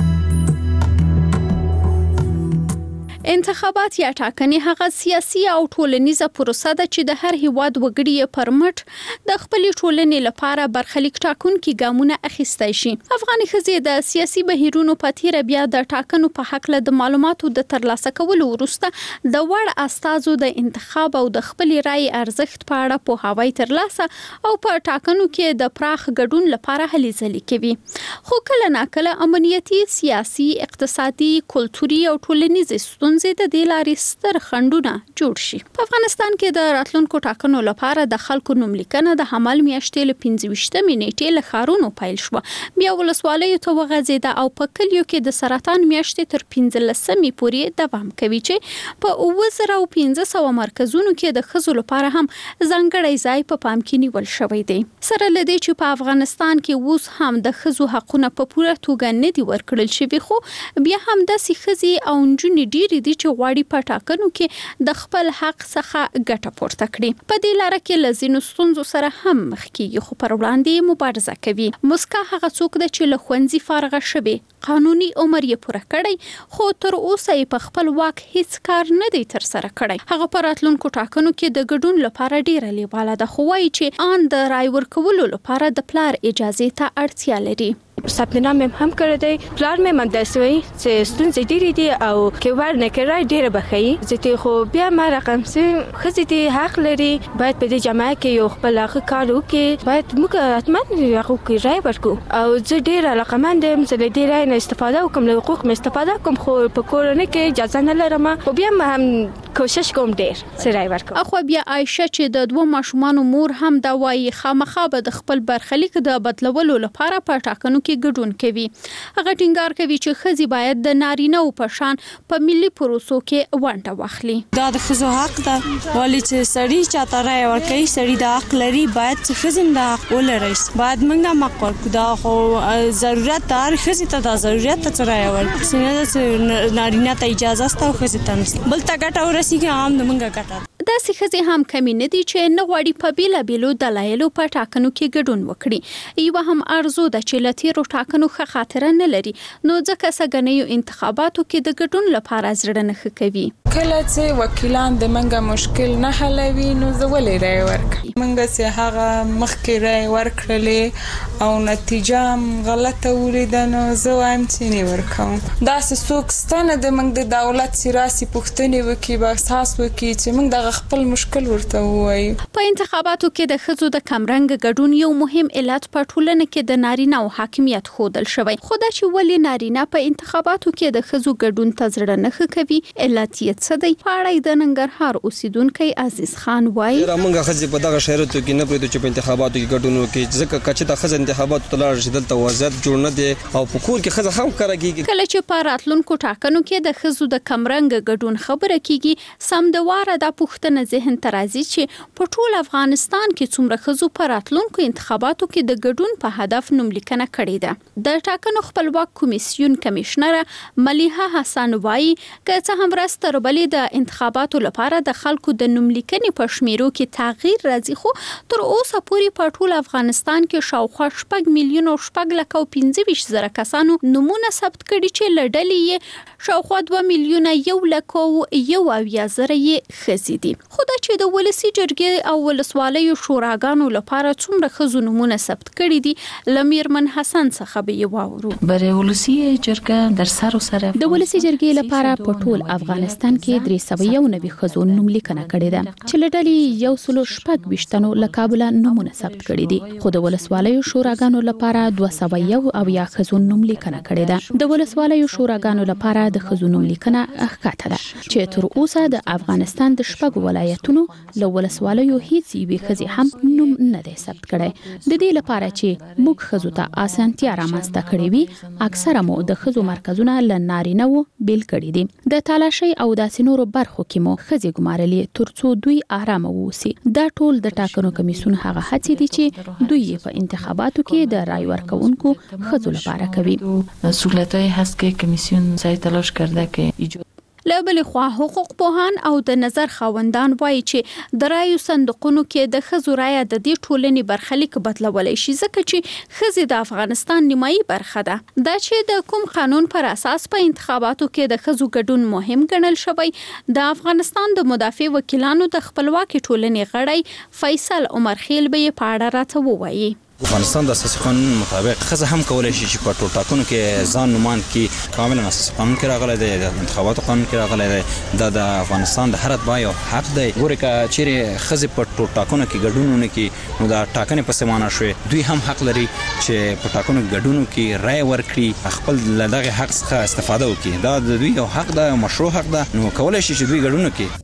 انتخابات یا ټاکنې هغه سیاسي او ټولنیزه پروسه ده چې د هر هیواد وګړي پر مټ د خپلې ټولنې لپاره برخلیک ټاکونکي ګامونه اخیستی شي. افغاني ښځې د سیاسي بهیرونو په تیره بیا د ټاکنو په هکله د معلوماتو د ترلاسه کولو وروسته د وړ استازو د انتخاب او د خپلې رایې ارزښت په اړه پوهاوی ترلاسه او په ټاکنو کې د پراخ ګډون لپاره هلې ځلې کوي. خو کله ناکله امنیتي، سیاسي، اقتصادي، کلتوري او ټولنیز ستونزې د دې لارې ستر خنډونه جوړ شي. په افغانستان کې د راتلونکو ټاکنو لپاره د خلکو نوملیکنه د حمل میاشتې له 25 نیټې له ښارونو پیل شوه، بیا ولسوالیو ته وغځېده او په کلیو کې د سرطان میاشتې تر 15 پورې دوام کوي چې په 2500 مرکزونو کې د ښځو لپاره هم ځانګړی ځای په پام کې نیول شوی دی. سره له دې چې په افغانستان کې اوس هم د ښځو حقونه په پوره توګه نه دي ورکړل شوي، خو بیا هم داسې ښځې او نجونې ډېرې دي چې غواړي په ټاکنو کې د خپل حق څخه ګټه پورته کړي. په دې لاره کې له ځینو ستونزو سره هم مخ کېږي خو پر وړاندې مبارزه کوي. مسکا هغه څوک ده چې له ښوونځي فارغه شوی، قانوني عمر یې پوره کړی خو تر اوسه یې په خپل واک هیڅ کار نه دی ترسره کړی. هغه په راتلونکو ټاکنو کې د ګډون لپاره ډیره لیواله ده خو وایي چې آن د رای ورکولو لپاره د پلار اجازې ته اړتیا لري. ثبت نام هم کړی دی، پلار مې مندسوي چې ستونزې ډېرې دي او کې ورنه کړای ډېره بخي زه خو بیا ما رقم سي خزې دي حق لري باید په دې جماعت کې یو خپل حق کار وکړي، باید موږ اتمن یو کې رای ورکو او زه ډېره علاقمند یم چې له دې رای نه استفاده وکم، له حقوق مې استفاده کوم خو په کورنۍ کې اجازه نه لرم. خو بیا هم کوشش کوم ډیر سره ورکوم. اخو بیا عائشه چې د دوه ماشومان مور هم دا وایي خامخا به د خپل برخلیک د بدلولو لپاره په ټاکنو کې ګډون کوي. هغه ټینګار کوي چې ښځې باید د نارینه په شان په ملي پروسو کې ونډه واخلي. دا د ښځو حق ده ولې چې سړی چاته رایه ورکوي سړی د حق لري باید چې ښځې د حق ولري باید موږ نه مقر کو دا خو ضرورت ده ښځې ته دا ضرورت ته رایه ورکړي چې نارینه ته اجازه سته او ښځې ته نشته بل ته ګټه ورسیږي هم د موږ ګټه. داسې ښځې هم کمی نه دي چې نه غواړي په بیلابیلو دلایلو په ټاکنو کې ګډون وکړي. یوه هم ارزو ده چې له تیرو ټاکنو ښه خاطره نه لري نو ځکه سږنیو انتخاباتو کې د ګډون لپاره زړه نه ښه کوي. کله چې وکیلان د منګه مشکل نه حلوي نو زه ولې رای ورکړم. منګه چې هغه مخکې رای ورکړلې او نتیجه غلطه ولیده نو زه وایم چې نه ورکوم. داسې څوک ستنه د منګ د دولت سیاسي پوښتنې وکړي به احساس وکړي چې موږ دغه خپل مشکل ورته وایو. په انتخاباتو کې د ښځو د کمرنګ ګډون یو مهم علت په ټولنه کې د نارینه او حاکمیت ښودل شوی. خو دا چې ولې نارینه په انتخاباتو کې د ښځو ګډون ته زړه نه ښه کوي علت یې څه دی؟ په اړه د ننګرهار اوسیدونکي عزیز خان وایي موږ ښځې په دغه شرایطو کې نه پرېږدو چې په انتخاباتو کې ګډون وکړي ځکه که چېرته ښځه انتخاباتو ته لاړه شي دلته وضعیت جوړ نه دی او په کور کې ښځه هم کاره کېږي. کله چې په راتلونکو ټاکنو کې د ښځو د کمرنګ ګډون خبره کېږي سمدواره دا پوښتنه ذهن ته راځي چې په ټول افغانستان کې څومره ښځو په راتلونکو انتخاباتو کې د ګډون په هدف نوملیکنه کړې ده. د ټاکنو خپلواک کمیسیون کمشنره ملیحه حسن وایي که څه هم ورځ تر بلې د انتخاباتو لپاره د خلکو د نوملیکنې په شمیرو کې تغییر راځي خو تر اوسه پورې په ټول افغانستان کې شاوخوا 6 میلیون او 6.25 کسانو نمونه ثبت کړي چې لړلې یې شاوخوا 2 میلیون 1.1 ښځې دي. خو دا چې د ولسی جرګې او ولسوالیو شوراګانو لپاره څومره ښځو نمونه ثبت کړي دي لمیرمن حسن څخه به یې واورو. برای ولسی جرګه در سر و سر د ولسی جرګې لپاره په ټول افغانستان کې 390 ښځو نوملیکنه کړې ده چې لړلې 126 تنو له کابل نمونه ثبت کړي دي خو د ولسوالیو شوراګانو لپاره 201 ښځو نوملیکنه کړې ده. د ولسوالیو شوراګانو لپاره د ښځو نوملیکنه ښکته ده چې تر اوسه د افغانستان د شپږ ولایتونو له ولسوالیو هیڅ یوې ښځې هم نوم نه دی ثبت کړی. د دې لپاره چې موږ ښځو ته اسانتیا رامنځته کړې وي اکثره مو د ښځو مرکزونه له نارینه‌وو بیل کړي دي. د تالاشۍ او داسې نورو برخو کې مو ښځې ګمارلې ترڅو دوی آرامه واوسي. دا ټول د ټاکنو کمیسیون هغه هڅې دي چې دوی په انتخاباتو کې د رای ورکوونکو ښځو لپاره کوي. سهولت‌هایی هست که کمیسیون سعی تلاش کرده که ایجاد له بلې خوا حقوق پوهان او د نظر خاوندان وایي چې د رایو صندوقونو کې د ښځو رایه د دې ټولنې برخلیک بدلولی شي ځکه چې ښځې د افغانستان نیمایي برخه ده. دا چې د کوم قانون پر اساس په انتخاباتو کې د ښځو ګډون مهم ګڼل شوی د افغانستان د مدافع وکیلانو د خپلواکي ټولنې غړی فیصل عمر خیل به یې په اړه راته ووایي. افغانستان د اساسي قانون مطابق ښځه هم کولای شي چې په ټول ټاکنو کې ځان نوماند کړي. کاملا اساسي قانون کې راغلی دی د انتخاباتو قانون کې راغلی دی دا د افغانستان د هر اتباع یو حق دی. ګورې که چیرې ښځې په ټول ټاکنو کې ګډون ونه کړي نو د ټاکنې پسې معنا شوې دوی هم حق لري چې په ټاکنو کې ګډون وکړي رای ورکړي خپل له دغه حق څخه استفاده وکړي. دا د دوی یو حق ده مشروع حق ده نو کولای شي چې دوی ګډون وکړي.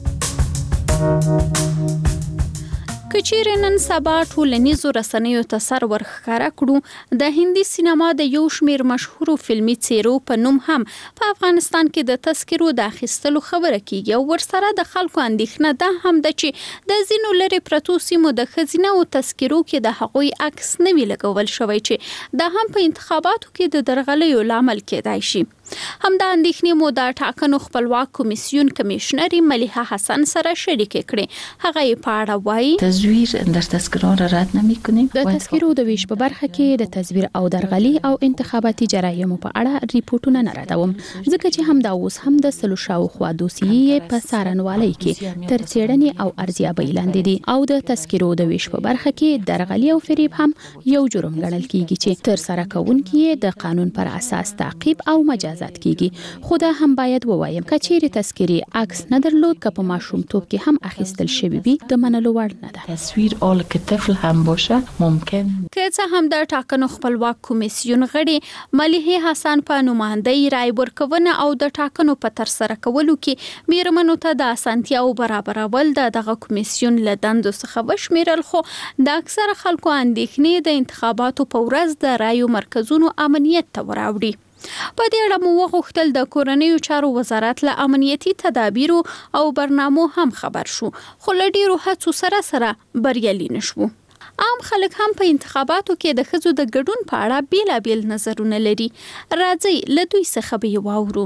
کچیر نن سبا ټولنیزو رسنیو ته سر ورښکاره کړو د هندي سینما د یو شمیر مشهورو فلمي څیرو په نوم هم په افغانستان کې د تذکرو د اخیستلو خبره کیږي او ورسره د خلکو اندېښنه ده هم ده چې د ځینو لرې پرتو سیمو د ښځینه او تذکرو کې د هغوی عکس نه وي لګول شوی چې دا هم په انتخاباتو کې د درغلیو لامل کېدای شي. همدا اندېښنې مو د ټاکنو خپلواک کمیسیون کمیشنري ملیحه حسن سره شریکې کړې. هغه یې په اړه وایي تزویر در تذکرو را رد نمی‌کنیم. د تذکرو د ویش په برخه کې د تزویر او درغلي او انتخاباتي جرایم په اړه ریپورتونه نه راټوم ځکه چې هم دا اوس هم د سلو شاوخوا دوسیې په څارنوالۍ کې تر څېړنې او ارزیابۍ لاندې دي او د تذکرو د ویش په برخه کې درغلي او فریب هم یو جرم ګڼل کیږي چې تر سره کوونکي د قانون پر اساس تعقیب او مجازات کیږي. خو دا هم باید ووایم کچېرې تذکرې عکس نه درلود که په ماشومتوب کې هم اخیستل شوی وي د منلو وړ نه ده. تصویر آل که طفل هم باشه ممکن که څه هم د ټاکنو خپلواک کمیسیون غړي ملیحه حسن په نمائندګۍ رای ورکونه او د ټاکنو په تر سره کولو کې میرمنو ته د اسانتیاو برابرول دغه کمیسیون له دندو څخه وشمیرل، خو د اکثره خلکو اندېښنې د انتخاباتو په ورځ د رایو مرکزونو امنیت ته وراوړي. په دې اړه مو وغوښتل د کورنیو چارو وزارت له امنیتي تدابیرو او برنامو هم خبر شو، خو له ډیرو هڅو سره بریالي نشو. عام خلک هم په انتخاباتو کې د ښځو د ګډون په اړه بیلابیل نظرونه لري. راځئ له دوی څخه به یې واورو.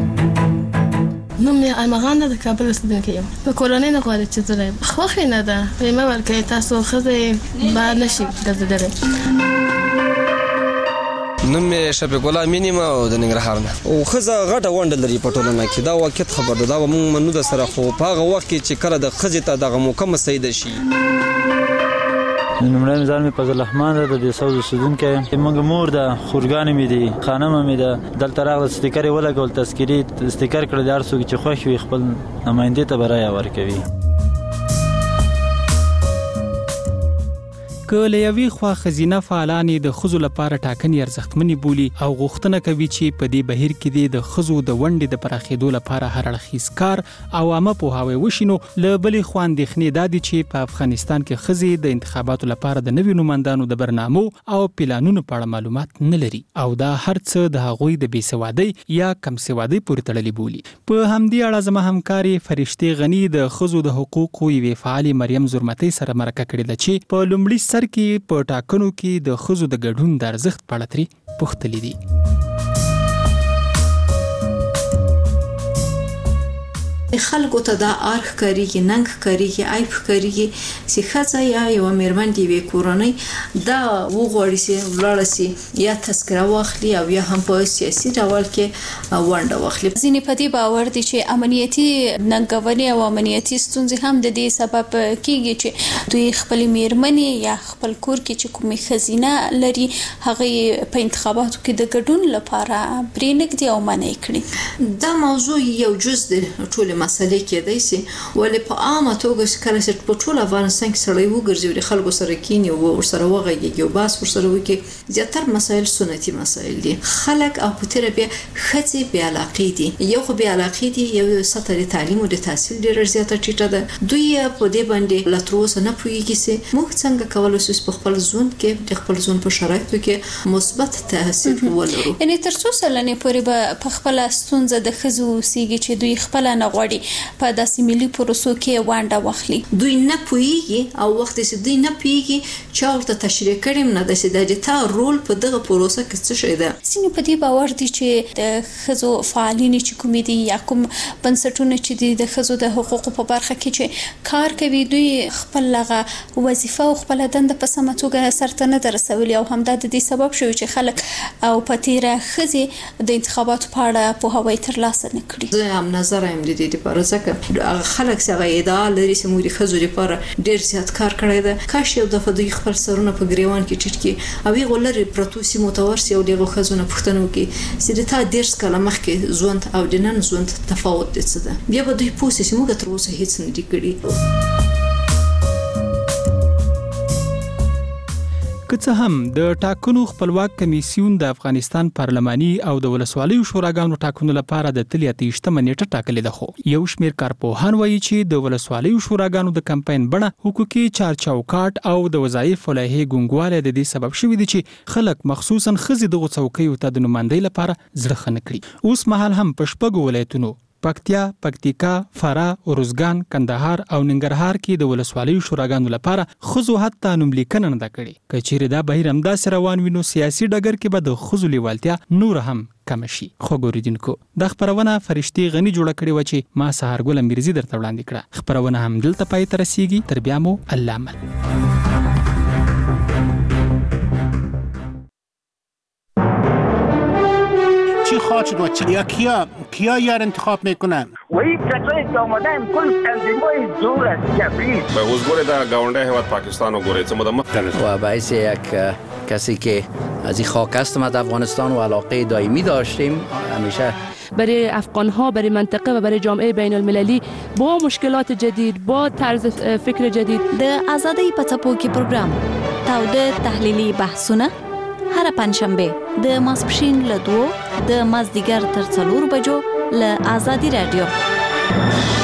نوم یې ایمغان ده، د کابل اوسېدونکې یم. په کورنۍ نه غواړي چې زه رایم. خوښې نه ده، بیمه ورکوي تاسو ښځې به نشي ګرځېدلی. نوم یې شفیق الله امین یم او د ننګرهار نه. او ښځه غټه ونډه لري په ټولنه کې، دا واقعیت خبر ده، دا به موږ منو د سره، خو په هغه وخت کې چې کله د ښځې ته دغه موقع مسیده شي. نومړی ځان مې فضل الرحمن ده، د ساوز اوسېدونکی یم. موږ مور ده، خورګانې مې دي، خانمه مې ده. دلته راغله سټیکر یې ولګول، تذکیري سټیکر کړی، د هر څوک چې خوښ وي خپل نمایندې ته به رایه ورکوي. که له یوې خوا ښځینه فعالانې د ښځو لپاره ټاکنې ارزښتمنې بولي او غوښتنه کوي چې په دې بهیر کې د ښځو د ونډې د پراخېدو لپاره هر اړخیز کار او عامه پوهاوی وشي، نو له بلې خوا اندېښنې دا دي چې په افغانستان کې ښځې د انتخاباتو لپاره د نویو نوماندانو د برنامو او پلانونو په اړه معلومات نه لري او دا هر څه د هغوی د بېسوادۍ یا کم سوادۍ پورې تړلي بولي. په همدې اړه زما همکارې فرشتې غني د ښځو د حقوقو یوې فعالې مریم زرمتۍ سره مرکه کړې ده چې په لومړي سر کې په ټاکنو کې د ښځو د ګډون د ارزښت په اړه ترې پوښتلي دي. خلکو ته دا ار ښکارېږي، ننګ ښکارېږي، عیب ښکارېږي چې ښځه یا یوه میرمن د یوې کورنۍ دا وغواړي چې ولاړه سي یا تذکره واخلي او یا هم په سیاسي ډول کې ونډه واخلي. ځینې په دې باور دي چې امنیتي ننګونې او امنیتي ستونزې هم د دې سبب کېږي چې دوی خپلې میرمنې یا خپل کور کې چې کومې ښځینه لري هغې په انتخاباتو کې د ګډون لپاره پرېنږدي او منع کړي. دا موضوع یو جز د ټولې مسلې کېدای شي، ولې په عامه توګه کله چې په ټول افغانستان کې سړی وګرځي او خلکو سره کینی او ورسره وغږیږي او بحث ورسره وکړي، زیاتره مسایل سنتي مسایل دي. خلک او په تیره بیا ښځې بې علاقې دي، یو خو بې علاقې دي، یو سطح د تعلیم او د تحصیل ډېره زیاته ټیټه ده. دوی په دې باندې لا تر اوسه نه پوهېږي چې موږ څنګه کولی شو په خپل ژوند کې د خپل ژوند په شرایطو کې مثبت تاثیر ولرو. یعنې تر څو سلنې پورې به په خپله ستونزه د ښځو اوسېږي چې دوی خپله نه غواړي په داسې ملي پروسو کې ونډه واخلي. دوی نه پوهېږي او وخت چې دوی نه پوهېږي چا ورته تشریح کړی هم نه ده چې د تا رول په دغه پروسه کې څه شی ده. ځینې په دې باور دي چې د ښځو فعالینې چې کومې دي یا کوم بنسټونه چې دي د ښځو د حقوقو په برخه کې چې کار کوي، دوی خپل هغه وظیفه او خپله دنده په سمه توګه سرته نه ده رسولې او همدا د دې سبب شوی چې خلک او په تیره ښځې د انتخاباتو په اړه پوهاوی ترلاسه نه کړي. زه هم نظر یم د دې لپاره ځکه هغه خلک چې هغه ادعا لري چې موږ د ښځو لپاره ډېر زیات کار کړی ده، کاش یو دفعه دوی خپل سرونه په ګریوان کې ټیټ کړي او هغو لرې پرتو سیمو ته ورسي او د هغو ښځو نه پوښتنه وکړي چې د تا 10 کاله مخکې ژوند او د نن ژوند تفاوت دی څه ده. بیا به دوی پوه شي چې موږ تر اوسه هیڅ نه دي کړي. که څه هم د ټاکنو خپلواک کمیسیون د افغانستان پارلماني او د ولسوالیو شوراګانو ټاکنو لپاره د 23 نیټه ټاکلې ده، خو یو شمېر کارپوهان وایي چې د ولسوالیو شوراګانو د کمپاین بڼه، حقوقي چارچوکاټ او د وظایفو لایحې ګونګوالی د دې سبب شوي دي چې خلک مخصوصا ښځې دغو څوکیو ته د نمایندۍ لپاره زړه ښه نه کړي. اوس مهال هم په 6 ولایتونو پکتیا، پکتیکا، فراه، ارزګان، کندهار او ننګرهار کې د ولسوالیو شوراګانو لپاره ښځو حتی نوملیکنه نه ده کړې. که چیرې دا بهیر همداسې روان وي نو سیاسي ډګر کې به د ښځو لیوالتیا نور هم کم شي. خو ګوریدونکو، دا خپرونه فرشتې غني جوړه کړې وه چې ما سهارګل میرزي درته وړاندې کړه. خپرونه هم دلته پای ته رسیږي. تر بیا مو الله مل. چی خواهد شد و یا کیا یار انتخاب میکنن؟ و این کسایی که آمدن کل تنظیم‌های زور است جبری. به حضور در گاونده هیواد پاکستان و گوره چه مدام و باعث یک کسی که از این خاک هستم از افغانستان و علاقه دائمی داشتیم همیشه. برای افغان‌ها، برای منطقه و برای جامعه بین المللی با مشکلات جدید، با طرز فکر جدید. د آزادۍ په څپو کې پروګرام تاوده تحلیلي بحثونه هر پنځشنبه د ماسپښین له 2 د مازدیګر تر 4 بجو له آزادي رادیو.